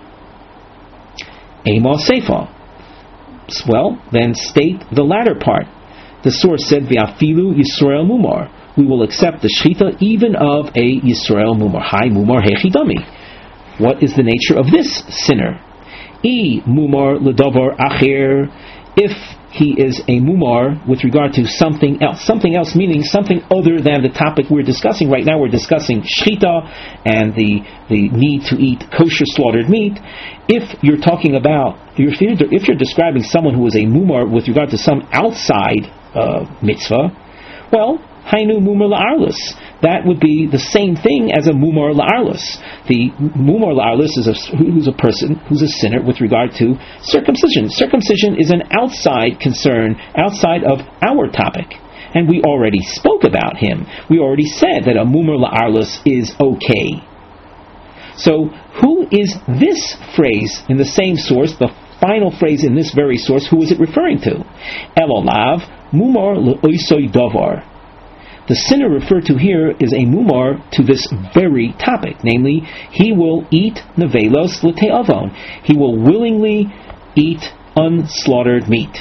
Ema Seifa. Well, then state the latter part. The source said, V'afilu Yisrael Mumar. We will accept the shchita even of a Yisrael Mumar. Hai Mumar Hechidami. What is the nature of this sinner? I Mumar Ledavar Acher. If he is a mumar with regard to something else. Something else meaning something other than the topic we're discussing. Right now we're discussing shchita and the, the need to eat kosher slaughtered meat. If you're talking about, if you're, if you're describing someone who is a mumar with regard to some outside uh, mitzvah, well, hainu mumar la'arlis. That would be the same thing as a mumar la'arlis. The mumar la'arlis is a, who's a person who's a sinner with regard to circumcision. Circumcision is an outside concern, outside of our topic. And we already spoke about him. We already said that a mumar la'arlis is okay. So, who is this phrase in the same source, the final phrase in this very source, who is it referring to? Elolav mumar le'oisoi davar. The sinner referred to here is a mumar to this very topic, namely, he will eat nevelos l'te'avon. He will willingly eat unslaughtered meat.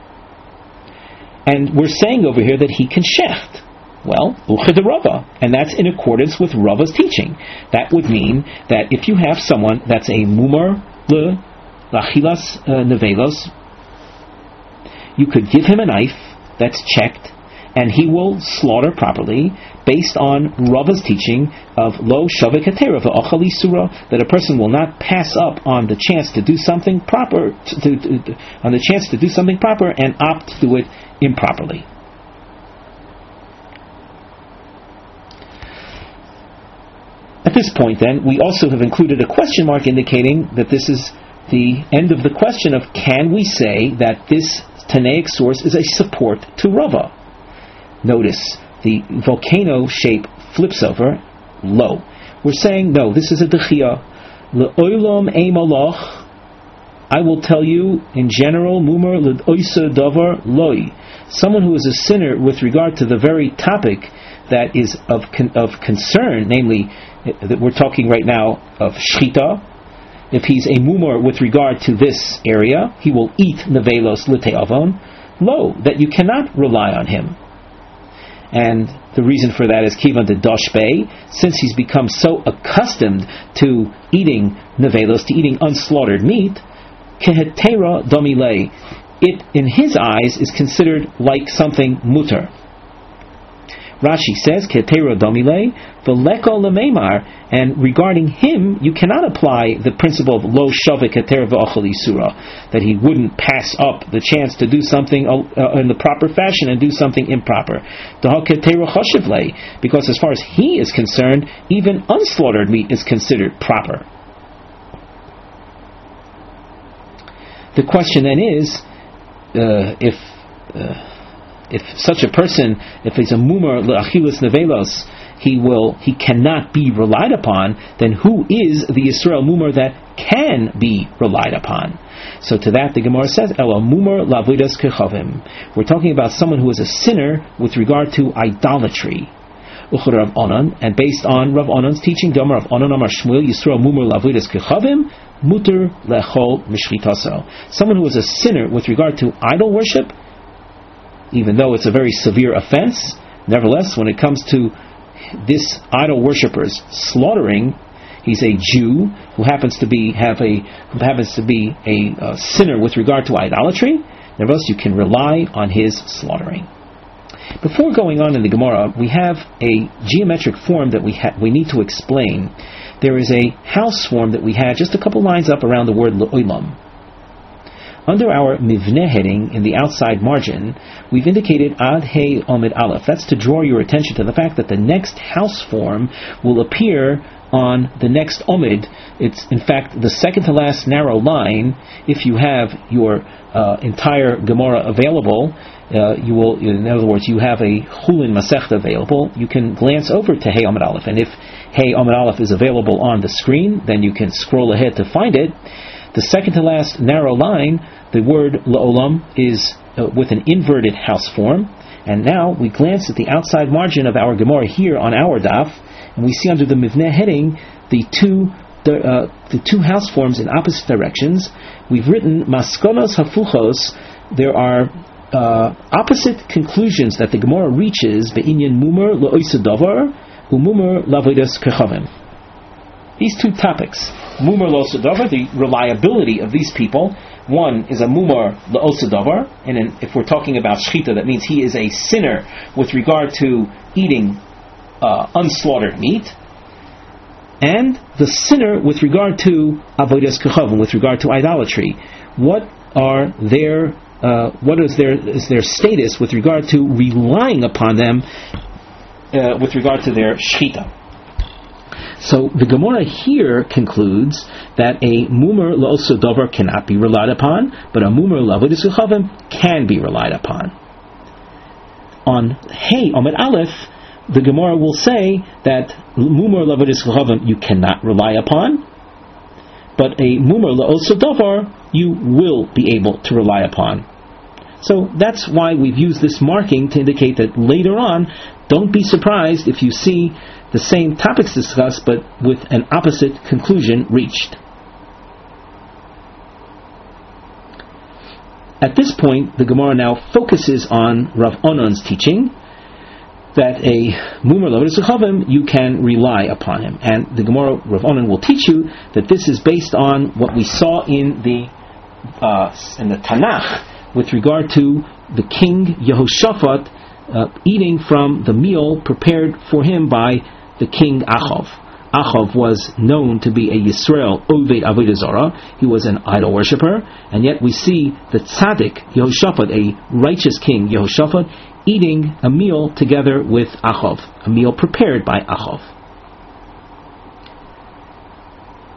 And we're saying over here that he can shecht. Well, uche de Rava, and that's in accordance with Rava's teaching. That would mean that if you have someone that's a mumar le l'achilas nevelos, you could give him a knife that's checked, and he will slaughter properly based on Rava's teaching of lo shavek hatera v'achal isura, that a person will not pass up on the chance to do something proper, to, to, to, on the chance to do something proper and opt to do it improperly. At this point, then, we also have included a question mark indicating that this is the end of the question of can we say that this Tanaic source is a support to Rava? Notice the volcano shape flips over low. We're saying no, this is a dechia. Le'olam ei malach. I will tell you in general, mumar le'oisa davar loi. Someone who is a sinner with regard to the very topic that is of con- of concern, namely that we're talking right now of shchita. If he's a mumar with regard to this area, he will eat nevelos l'te'avon. Lo, that you cannot rely on him. And the reason for that is kivan de doshbei, since he's become so accustomed to eating nevelos, to eating unslaughtered meat, kehetera domilei, it in his eyes is considered like something mutar. Rashi says, Ketera domile, v'leko lemeimar, and regarding him, you cannot apply the principle of lo shave ketera v'achal isura, that he wouldn't pass up the chance to do something uh, in the proper fashion and do something improper. Daha ketera chashivle, because as far as he is concerned, even unslaughtered meat is considered proper. The question then is, uh, if... Uh, If such a person, if he's a mumar le'achilas nevelos, he will, he cannot be relied upon, then who is the Yisrael mumar that can be relied upon? So to that the Gemara says, Ela mumar la'avodas kechavim. We're talking about someone who is a sinner with regard to idolatry. Uchur Rav Onan, and based on Rav Onan's teaching, Damar Rav Onan Amar Shmuel, Yisrael mumar la'avodas kechavim, muter lechol mishchitaso. Someone who is a sinner with regard to idol worship, even though it's a very severe offense, nevertheless, when it comes to this idol worshipper's slaughtering, he's a Jew who happens to be have a who happens to be a, a sinner with regard to idolatry. Nevertheless, you can rely on his slaughtering. Before going on in the Gemara, we have a geometric form that we ha- we need to explain. There is a house form that we had just a couple lines up around the word le'olam. Under our mivneh heading in the outside margin, we've indicated ad hey omid aleph. That's to draw your attention to the fact that the next house form will appear on the next omid. It's in fact the second to last narrow line. If you have your uh, entire Gemara available, uh, you will, in other words, you have a Chulin Masechta available, you can glance over to hey omid aleph. And if hey omid aleph is available on the screen, then you can scroll ahead to find it. The second to last narrow line, the word la'olam, is uh, with an inverted house form. And now we glance at the outside margin of our Gemara here on our daf, and we see under the mivneh heading the two the, uh, the two house forms in opposite directions. We've written maskonos hafuchos. There are uh, opposite conclusions that the Gemara reaches be'inyan mumar la'oisa davar u'mumar la'avodas kechavim. These two topics, mumar lo davar, the reliability of these people. One is a mumar lo davar, and in, if we're talking about shchita, that means he is a sinner with regard to eating uh, unslaughtered meat, and the sinner with regard to avodas kechavim, with regard to idolatry. What are their uh, what is their is their status with regard to relying upon them uh, with regard to their shchita? So the Gemara here concludes that a mumar la'osa davar cannot be relied upon, but a mumar la'avodas kechavim can be relied upon. On hey omid aleph, the Gemara will say that mumar la'avodas kechavim you cannot rely upon, but a mumar la'osa davar you will be able to rely upon. So that's why we've used this marking to indicate that later on, don't be surprised if you see the same topics discussed, but with an opposite conclusion reached. At this point, the Gemara now focuses on Rav Onan's teaching that a mumar la'avodas kechavim you can rely upon him, and the Gemara Rav Onan will teach you that this is based on what we saw in the uh, in the Tanakh with regard to the king Yehoshaphat uh, eating from the meal prepared for him by the king Achav. Achav was known to be a Yisrael Oved Avodah Zarah. He was an idol worshipper, and yet we see the tzaddik Yehoshaphat, a righteous king Yehoshaphat, eating a meal together with Achav, a meal prepared by Achav.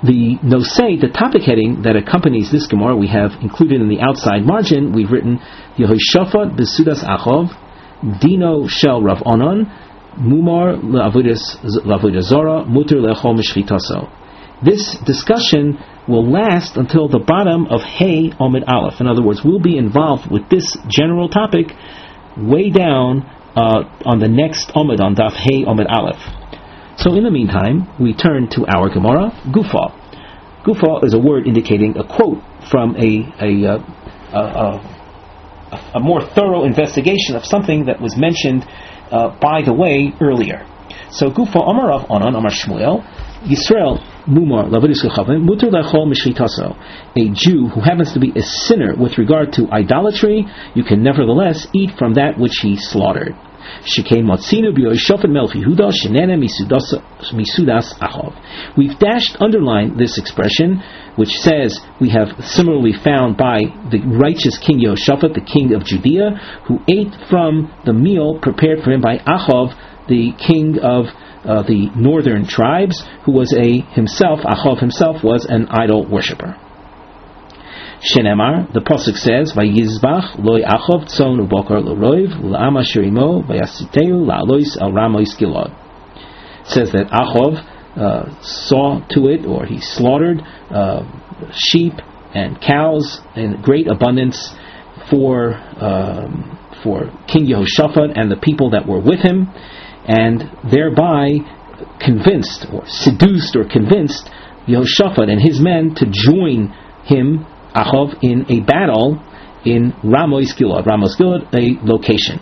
The nosei, the topic heading that accompanies this Gemara, we have included in the outside margin. We've written Yehoshaphat b'sudas Achov, Dino shel Rav Onan, Mumar l'avodah zara, muter lechol mishchitaso. This discussion will last until the bottom of Hey Omid Aleph. In other words, we'll be involved with this general topic way down uh, on the next Omid, on Daf Hey Omid Aleph. So in the meantime, we turn to our Gemara, Gufa. Gufa is a word indicating a quote from a a, a, a, a more thorough investigation of something that was mentioned uh, by the way earlier. So Gufa Amar Rav Onan Amar Shmuel Yisrael Mumar Lavidus Kechavim Muter Lechol Mishchitaso. A Jew who happens to be a sinner with regard to idolatry, you can nevertheless eat from that which he slaughtered. Shekei Motzinu b'Yehoshaphat Melech Yehuda Shenene Misudas Achov. We've dashed underline this expression, which says we have similarly found by the righteous King Yehoshaphat, the king of Judea, who ate from the meal prepared for him by Achov, the king of uh, the northern tribes, who was a himself, Achov himself was an idol worshipper. Shenemar, the pasuk says, "Vayizbach loy Achov tzon ubokar l'roiv l'am asher imo vayasiteu la'alois al ramois gilad." It says that Achov uh, saw to it, or he slaughtered uh, sheep and cows in great abundance for um, for King Yehoshaphat and the people that were with him, and thereby convinced or seduced or convinced Yehoshaphat and his men to join him, Achov, in a battle in Ramois Gilad. Ramois Gilad, a location.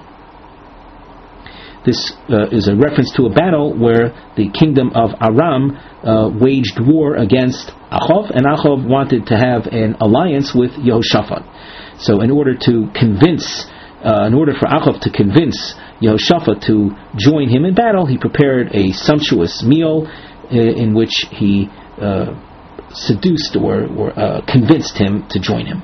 This uh, is a reference to a battle where the kingdom of Aram uh, waged war against Achov, and Achov wanted to have an alliance with Yehoshaphat. So in order to convince, uh, in order for Achov to convince Yehoshaphat to join him in battle, he prepared a sumptuous meal uh, in which he uh, seduced or, or uh, convinced him to join him.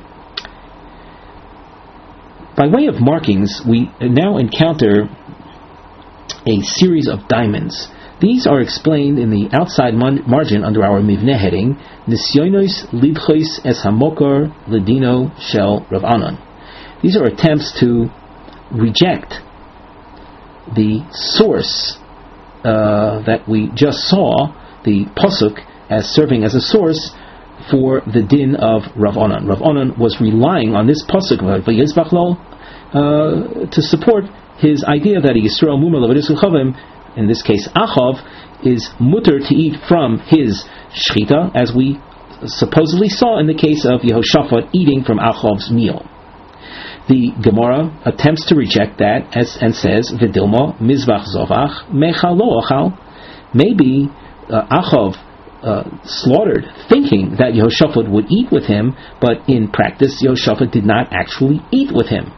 By way of markings, we now encounter a series of diamonds. These are explained in the outside margin under our Mivneh heading, Nisyonos Lidchos Es Hamokar Ledino Shel Rav Onan. These are attempts to reject the source uh, that we just saw, the pasuk, as serving as a source for the din of Rav Onan. Rav Onan was relying on this pasuk uh, to support his idea that a Yisrael Mumar Lavidus Kechavim, in this case Achov, is mutter to eat from his shchita, as we supposedly saw in the case of Yehoshaphat eating from Achov's meal. The Gemara attempts to reject that as, and says, V'dilma mizvach zovach mechal lo achal. Maybe uh, Achov uh, slaughtered thinking that Yehoshaphat would eat with him, but in practice Yehoshaphat did not actually eat with him.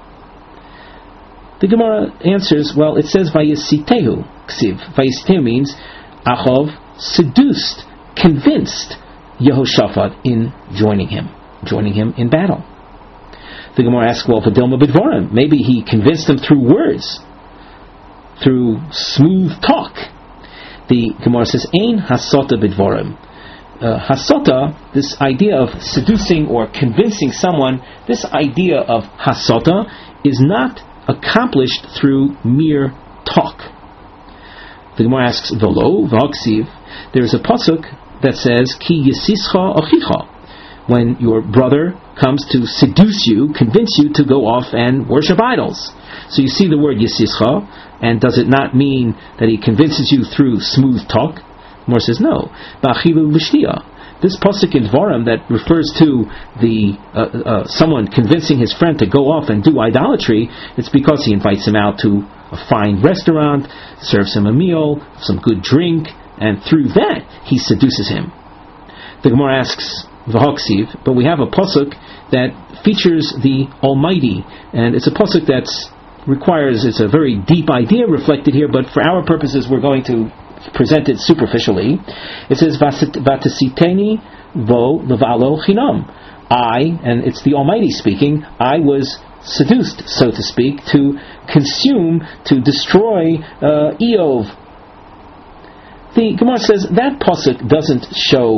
The Gemara answers, well, it says Vayasitehu ksiv. Vayasitehu means Achov seduced, convinced Yehoshaphat in joining him, joining him in battle. The Gemara asks, well, V'dilma bidvarim, maybe he convinced him through words, through smooth talk. The Gemara says, Ein hasota bidvarim. Uh, hasota, this idea of seducing or convincing someone, this idea of hasota is not accomplished through mere talk. The Gemara asks, V'lo v'aksiv. There is a pasuk that says, Ki yisischa achicha. When your brother comes to seduce you, convince you to go off and worship idols. So you see the word yisischa, and does it not mean that he convinces you through smooth talk? Gemara says no. Ba'achilu b'shtiya. This pasuk in Dvarim that refers to the uh, uh, someone convincing his friend to go off and do idolatry, it's because he invites him out to a fine restaurant, serves him a meal, some good drink, and through that he seduces him. The Gemara asks, V'haksiv, but we have a pasuk that features the Almighty, and it's a pasuk that requires, it's a very deep idea reflected here, but for our purposes we're going to present it superficially. It says, Vatasiteni vo levalo chinam. I, and it's the Almighty speaking, I was seduced, so to speak, to consume, to destroy uh, Eov. The Gemara says that pasuk doesn't show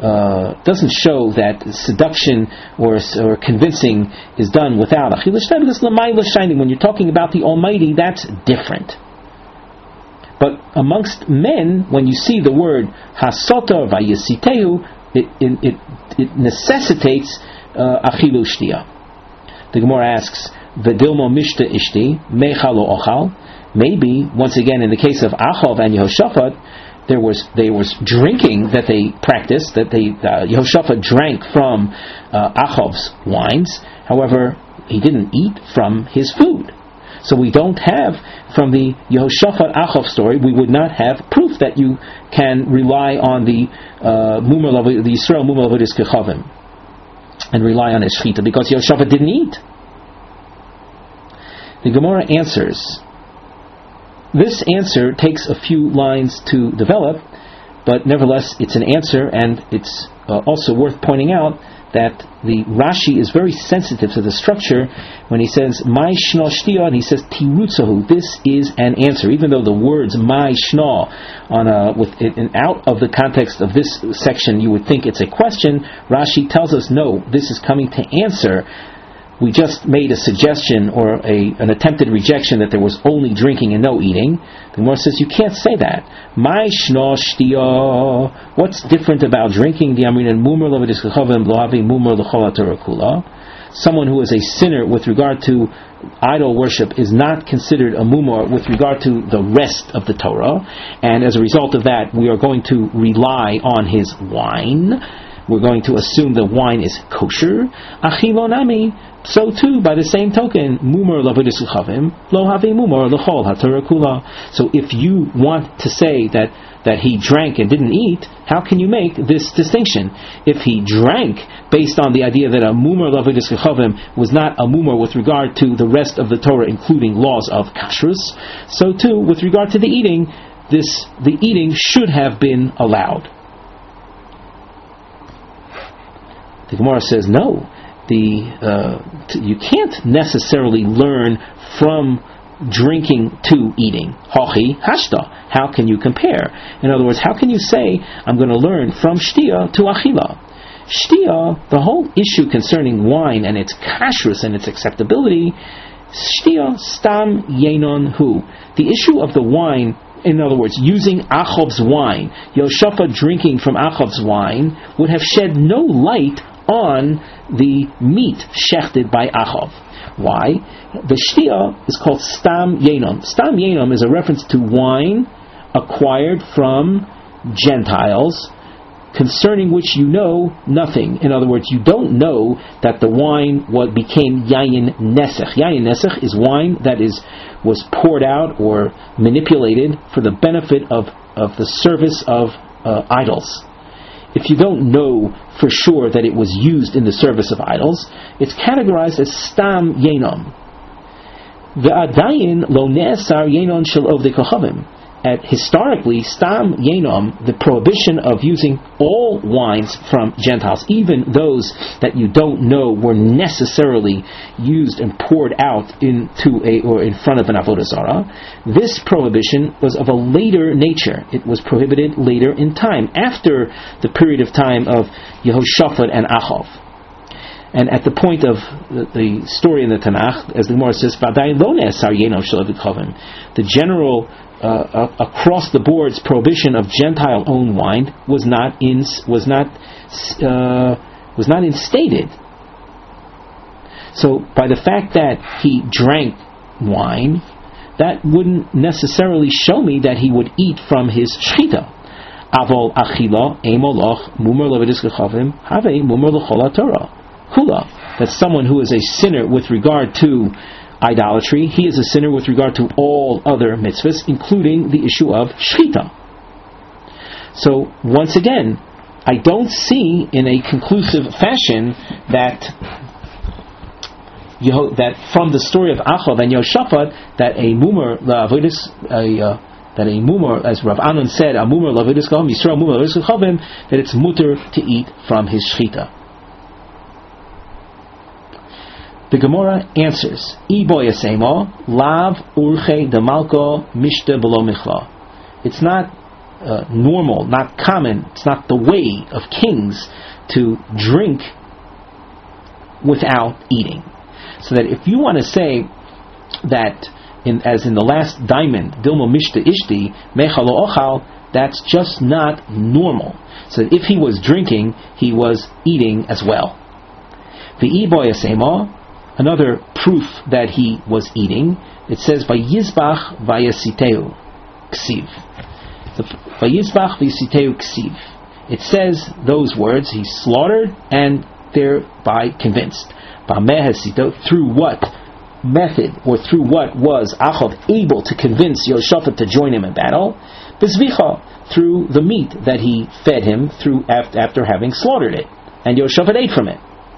uh, doesn't show that seduction or or convincing is done without achila shta, because l'mayla shining, when you're talking about the Almighty, that's different. But amongst men, when you see the word hasoto vayisitehu, it it it necessitates achilu shtia. The Gemara asks, v'dilmo mishta ishti mechalo ochal. Maybe once again in the case of Achav and Yehoshaphat, there was they was drinking that they practiced, that they uh, Yehoshaphat drank from uh, Achav's wines. However, he didn't eat from his food. So we don't have, from the Yehoshaphat Achav story, we would not have proof that you can rely on the uh, Mumar Lav- the Yisrael Mumar Lavidus Kechavim and rely on his shchita, because Yehoshaphat didn't eat. The Gemara answers. This answer takes a few lines to develop, but nevertheless it's an answer, and it's uh, also worth pointing out that the Rashi is very sensitive to the structure when he says "my shna shtia" and he says "tirutzahu." This is an answer, even though the words "my shna" on a with it, and out of the context of this section you would think it's a question. Rashi tells us no, this is coming to answer. We just made a suggestion or a an attempted rejection that there was only drinking and no eating. The Gemara says you can't say that. My shna shtia. What's different about drinking? The Amrin and Mumar Lavidus Kechavim Lohavi Mumar L'chol HaTorah Kula. Someone who is a sinner with regard to idol worship is not considered a mumar with regard to the rest of the Torah, and as a result of that, we are going to rely on his wine. We're going to assume the wine is kosher. Achilonami. So too, by the same token, mumar lavidus kechavim lo havi mumar l'chol haTorah kula. So if you want to say that that he drank and didn't eat, how can you make this distinction? If he drank based on the idea that a mumar lavidus kechavim was not a mumar with regard to the rest of the Torah, including laws of kashrus, so too with regard to the eating, this the eating should have been allowed. The Gemara says no. The uh, t- you can't necessarily learn from drinking to eating. Hachi hashta. How can you compare? In other words, how can you say I'm going to learn from shtia to achila? Shtia, the whole issue concerning wine and its kashrus and its acceptability, shtia stam yenon hu. The issue of the wine, in other words, using Achav's wine, Yehoshaphat drinking from Achav's wine, would have shed no light on the meat shechted by Achav. Why? The shtia is called stam yenom. Stam yenom is a reference to wine acquired from Gentiles, concerning which you know nothing. In other words, you don't know that the wine what became yayin nesech. Yayin nesech is wine that is was poured out or manipulated for the benefit of, of the service of uh, idols. If you don't know for sure that it was used in the service of idols, it's categorized as stam yenom. Ve'adayin lo ne'esar yenon shel ovdei kochavim. At historically, stam yenom, the prohibition of using all wines from Gentiles, even those that you don't know were necessarily used and poured out into a or in front of an avodah zarah. This prohibition was of a later nature. It was prohibited later in time, after the period of time of Yehoshaphat and Achav. And at the point of the, the story in the Tanakh, as the Gemara says, the general uh, across the board's prohibition of Gentile-owned wine was not in was not uh, was not instated. So, by the fact that he drank wine, that wouldn't necessarily show me that he would eat from his shchita. Avol achila emoloch mumar levidus kechavim have mumar l'chol haTorah. Hula, that someone who is a sinner with regard to idolatry, he is a sinner with regard to all other mitzvahs, including the issue of shchita. So, once again, I don't see in a conclusive fashion that Yeho, that from the story of Achav and Yehoshaphat, that a mumar la'avodis, a uh, that a mumar, as Rav Anon said, a mumar la'avodis kachavim, Yisrael mumar la'avodis kachavim, that it's mutter to eat from his shchita. The Gemara answers, Iboyasemo, Lav Urche Demalko Mishte Below Michla. It's not uh, normal, not common, it's not the way of kings to drink without eating. So that if you want to say that, in, as in the last diamond, Dilma Mishta Ishti, Mechalo Ochal, that's just not normal. So if he was drinking, he was eating as well. The Iboyasema, another proof that he was eating, it says, Vayizbach Vayasiteu Ksiv. Vayizbach Vayasiteu Ksiv. It says those words, he slaughtered and thereby convinced. Through what method or through what was Achav able to convince Yehoshaphat to join him in battle? Bezvicha, through the meat that he fed him through after, after having slaughtered it, and Yehoshaphat ate from it.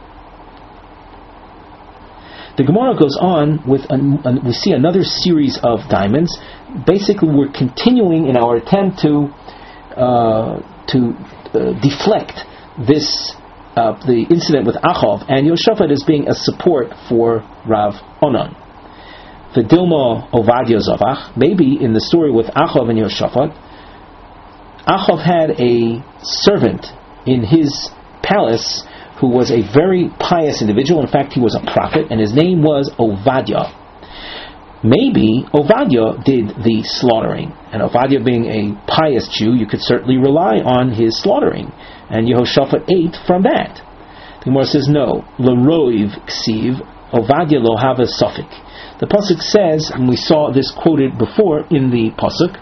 The Gemara goes on with an, an, we see another series of diamonds. Basically, we're continuing in our attempt to uh, to uh, deflect this uh, the incident with Achav, and Yehoshaphat is being a support for Rav Onan. The Dilma Ovadia Zavach, maybe in the story with Achav and Yehoshaphat, Achav had a servant in his palace who was a very pious individual. In fact, he was a prophet, and his name was Ovadia. Maybe Ovadia did the slaughtering, and Ovadia being a pious Jew, you could certainly rely on his slaughtering, and Yehoshaphat ate from that. The Gemara says no. L'roiv ksiv Ovadia lo have a suffix. The pasuk says, and we saw this quoted before in the pasuk,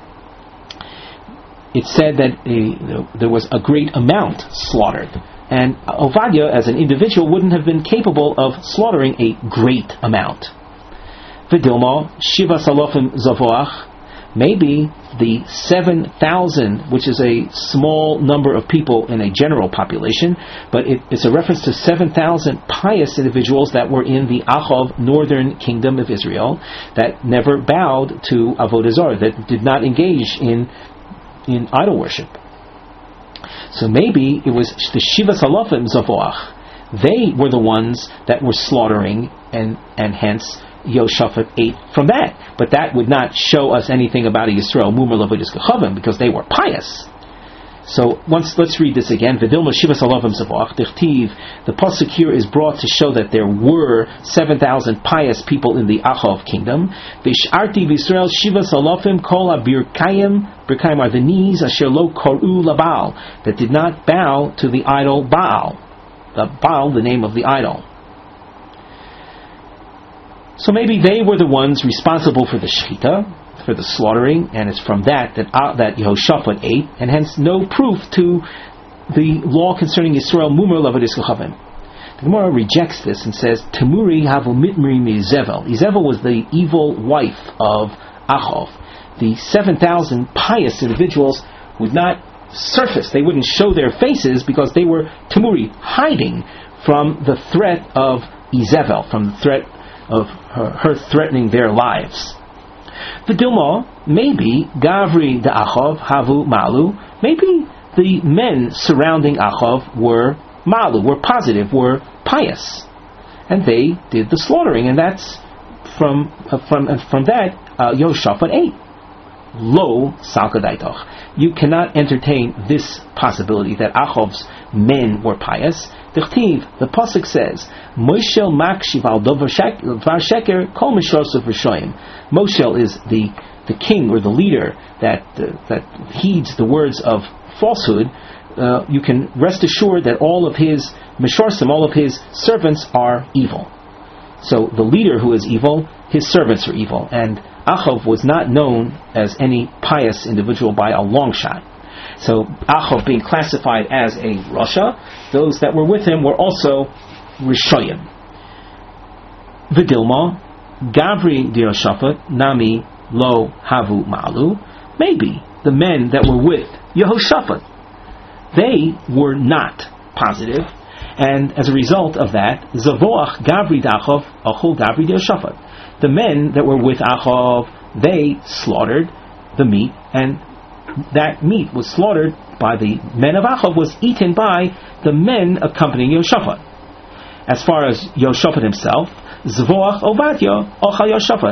it said that a, there was a great amount slaughtered. And Ovadia, as an individual, wouldn't have been capable of slaughtering a great amount. Vidilma, Shiva Salofim Zavoach, maybe the seven thousand, which is a small number of people in a general population, but it, it's a reference to seven thousand pious individuals that were in the Achav northern kingdom of Israel that never bowed to Avodah Zarah, that did not engage in, in idol worship. So maybe it was the Shiva Salafim Zavoach. They were the ones that were slaughtering, and, and hence Yehoshaphat ate from that. But that would not show us anything about a Yisrael Mumar Lavodis Kechavim, because they were pious. So once let's read this again. V'dilma Shiva Salafim Zavoach. The pasuk here is brought to show that there were seven thousand pious people in the Achav kingdom. V'isharti v'Yisrael Shiva Salafim Kol HaBirkayim. Birkayim are the knees asher lo koru labal, that did not bow to the idol Baal. The Baal, the name of the idol. So maybe they were the ones responsible for the shechita, for the slaughtering, and it's from that that uh, that Yehoshaphat ate, and hence no proof to the law concerning Yisrael Mumar Lavodis Kechavim. The Gemara rejects this and says, Temuri havu mitmri mizevel. Izevel was the evil wife of Achav. The seven thousand pious individuals would not surface, they wouldn't show their faces because they were Temuri, hiding from the threat of Izevel, from the threat of her, her threatening their lives. The Dilma, maybe Gavri de Achav havu malu, maybe the men surrounding Achav were malu, were positive, were pious, and they did the slaughtering, and that's from uh, from uh, from that uh, Yehoshaphat ate. Lo salkadaitoch. You cannot entertain this possibility that Achav's men were pious. The pasuk says, Moshel makshiv al davar sheker kol mishrosav v'shoyim. Moshel is the the king or the leader that uh, that heeds the words of falsehood. Uh, you can rest assured that all of his mishorsim, all of his servants are evil. So the leader who is evil, his servants are evil, and Achav was not known as any pious individual by a long shot. So Achav being classified as a Rasha, those that were with him were also Rishoyim. Vidilma, Gavri Yehoshaphat, Nami Lo Havu Malu, maybe the men that were with Yehoshaphat, they were not positive, and as a result of that, Zavoach Gavri Dachov Achol Gavri Yehoshaphat. The men that were with Achav, they slaughtered the meat, and that meat was slaughtered by the men of Achav, was eaten by the men accompanying Yehoshaphat. As far as Yehoshaphat himself, Zvoach Ovadia Ochal Yehoshaphat,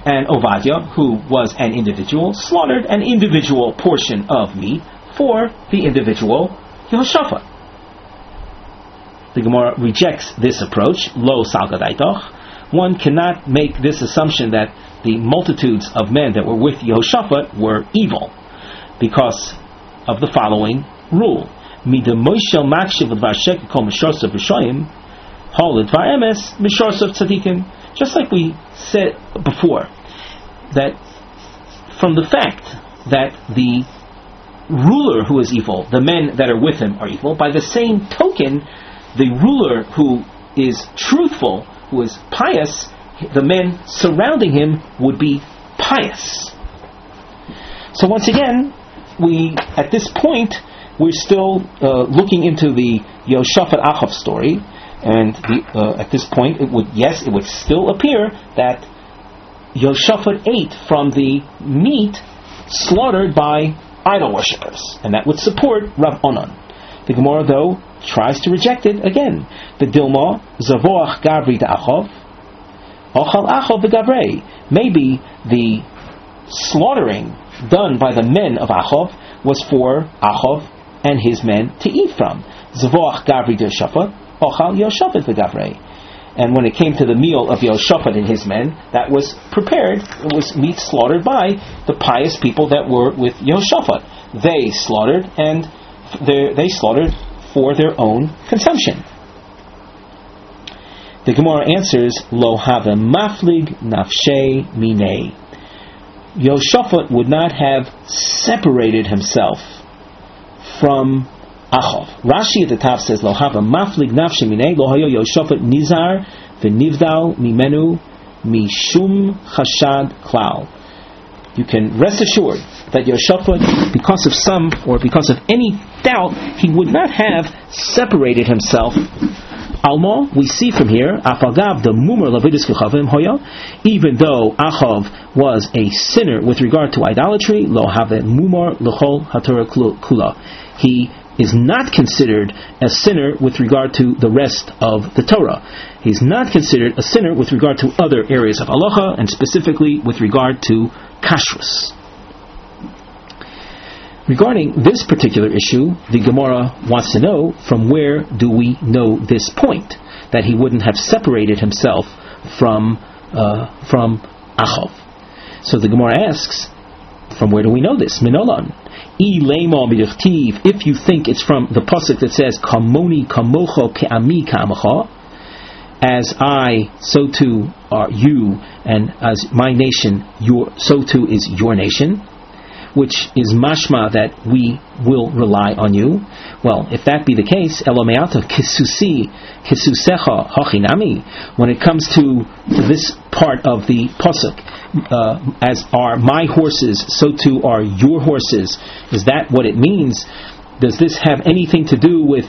and Ovadia, who was an individual, slaughtered an individual portion of meat for the individual Yehoshaphat. The Gemara rejects this approach. Lo salgadaitoch. One cannot make this assumption that the multitudes of men that were with Yehoshaphat were evil, because of the following rule: Midamoishel makshiv l'dvarshek kol misharsav b'shoyim, hol l'dvar emes misharsav tzadikim. Just like we said before, that from the fact that the ruler who is evil, the men that are with him are evil, by the same token, the ruler who is truthful, who is pious, the men surrounding him would be pious. So once again, we, at this point, we're still uh, looking into the Yehoshaphat Achav story, and the, uh, at this point, it would, yes, it would still appear that Yehoshaphat ate from the meat slaughtered by idol worshippers, and that would support Rav Onan. The Gemara, though, tries to reject it again. The Dilma Zavoach Gavri Da'achov Ochal Achov V'Gavrei. Maybe the slaughtering done by the men of Achov was for Achov and his men to eat from. Zavoach Gavri Da'Shaphat Ochal Yehoshaphat V'Gavrei. And when it came to the meal of Yehoshaphat and his men, that was prepared. It was meat slaughtered by the pious people that were with Yehoshaphat. They slaughtered, and they slaughtered for their own consumption. The Gemara answers, Lo have maflig nafshe minei. Yehoshaphat would not have separated himself from Achov. Rashi at the top says, Lo have maflig nafshe minei, lo hayo Yehoshaphat nizar v'nivdal mimenu mishum chashad klal. You can rest assured that Yehoshaphat, because of some, or because of any doubt, he would not have separated himself. Alma, we see from here, Afagav the Mumar Lavidus Kechavim Hoya, even though Achav was a sinner with regard to idolatry, Lo Have Mumar L'chol HaTorah Kula. He is not considered a sinner with regard to the rest of the Torah. He's not considered a sinner with regard to other areas of halacha, and specifically with regard to kashrus. Regarding this particular issue, the Gemara wants to know, from where do we know this point, that he wouldn't have separated himself from uh, from Achov? So the Gemara asks, from where do we know this? Minolan. If you think it's from the pasuk that says, Kamoni kamocho ke'ami ka'amacha, as I, so too are you, and as my nation, your, so too is your nation, which is mashma that we will rely on you. Well, if that be the case, elomeata kisusi kisusecha hachinami. When it comes to this part of the pasuk, uh, as are my horses, so too are your horses. Is that what it means? Does this have anything to do with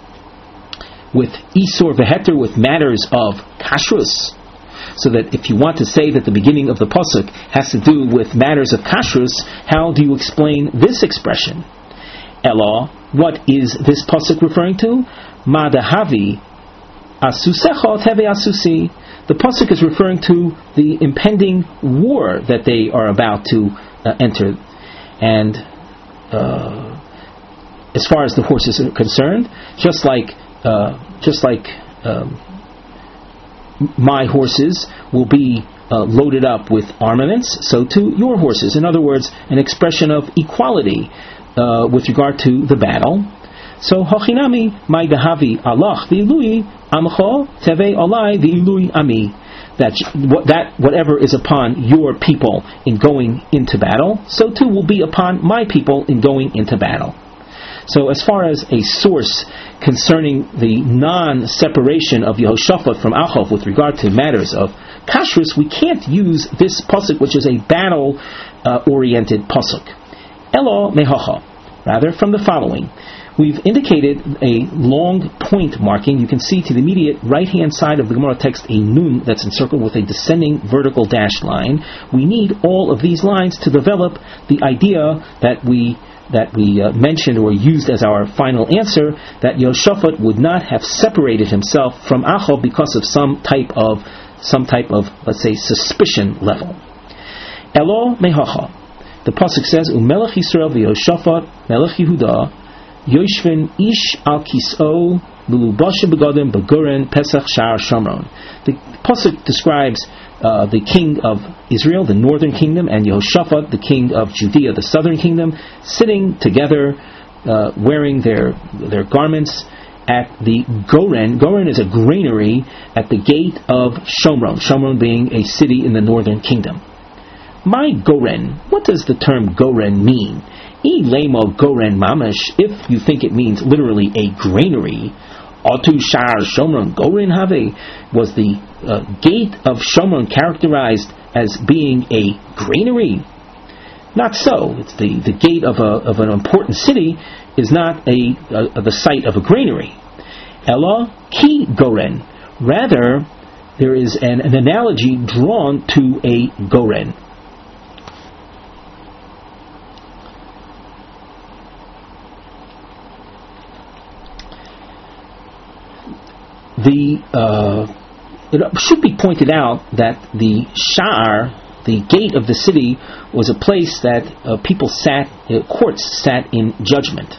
with isur veheter, with matters of kashrus? So that if you want to say that the beginning of the pasuk has to do with matters of kashrus, how do you explain this expression? Ela, what is this pasuk referring to? Madahavi asusecha teve asusi. The pasuk is referring to the impending war that they are about to uh, enter, and uh, as far as the horses are concerned, just like uh, just like. Um, my horses will be uh, loaded up with armaments, so too your horses. In other words, an expression of equality uh, with regard to the battle. So, hachinami mai dahavi alach v'ilui amcho teve alai v'ilui ami. That that whatever is upon your people in going into battle, so too will be upon my people in going into battle. So as far as a source concerning the non-separation of Yehoshaphat from Achov with regard to matters of kashrus, we can't use this pasuk, which is a battle-oriented uh, pasuk. Elo mehacha, rather from the following. We've indicated a long point marking. You can see to the immediate right-hand side of the Gemara text a nun that's encircled with a descending vertical dashed line. We need all of these lines to develop the idea that we that we uh, mentioned or used as our final answer, that Yehoshaphat would not have separated himself from Achov because of some type of some type of, let's say, suspicion level. Elo mehacha. The pasuk says, "Umelech Yisrael v'Yehoshaphat Melech Yehuda Yoshvin ish al kiso lulubasha begadim beguren Pesach Shar Shomron." The pasuk describes uh, the king of Israel, the northern kingdom, and Yehoshaphat, the king of Judea, the southern kingdom, sitting together, uh, wearing their their garments at the Goren. Goren is a granary at the gate of Shomron. Shomron being a city in the northern kingdom. My Goren, what does the term Goren mean? E lemo Goren mamash, if you think it means literally a granary, Atu Shar Shomron Goren Have, was the uh, gate of Shomron characterized as being a granary? Not so. It's the, the gate of a of an important city is not a, a, a the site of a granary. Ella ki Goren. Rather, there is an, an analogy drawn to a Goren. The uh, it should be pointed out that the Sha'ar, the gate of the city, was a place that uh, people sat, uh, courts sat in judgment.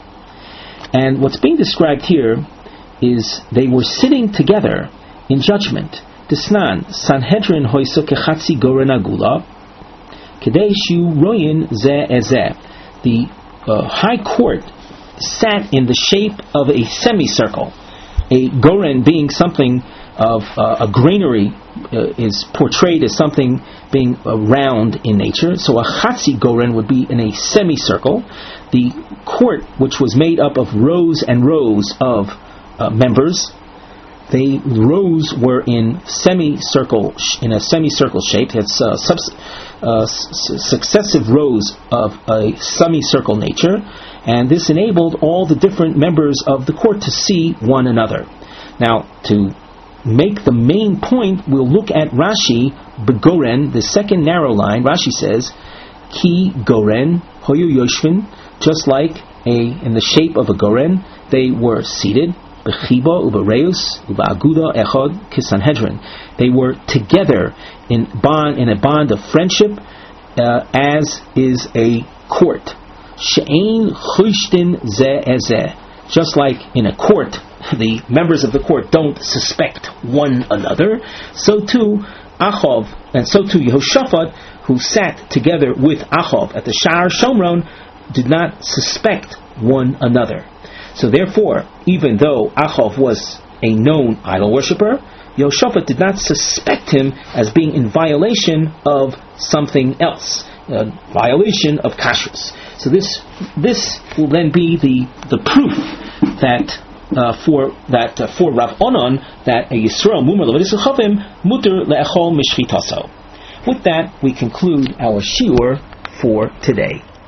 And what's being described here is they were sitting together in judgment. Disnan Sanhedrin hoiso kechatzi goren agula kedei shu royin ze ezeh. The uh, high court sat in the shape of a semicircle. A goren being something of uh, a granary uh, is portrayed as something being uh, round in nature. So a chatzi goren would be in a semicircle. The court, which was made up of rows and rows of uh, members, the rows were in semicircle in a semicircle shape. It's uh, subs- uh, s- successive rows of a semicircle nature. And this enabled all the different members of the court to see one another. Now, to make the main point, we'll look at Rashi, Begoren, the second narrow line. Rashi says, Ki Goren, Hoyu Yoshvin, just like a in the shape of a Goren, they were seated, Bechiba, Ubereus, Ubeaguda, Echad, Kisanhedrin. They were together in bond in a bond of friendship, uh, as is a court. She'ein chushtin ze ezeh. Just like in a court, the members of the court don't suspect one another, so too Achav, and so too Yehoshaphat, who sat together with Achav at the Sha'ar Shomron, did not suspect one another. So therefore, even though Achav was a known idol worshipper, Yehoshaphat did not suspect him as being in violation of something else, a violation of kashrus. So this this will then be the the proof that uh, for that uh, for Rav Onan that a Yisrael mumar levidisu chavim muter le'echol mishchitaso. With that, we conclude our shiur for today.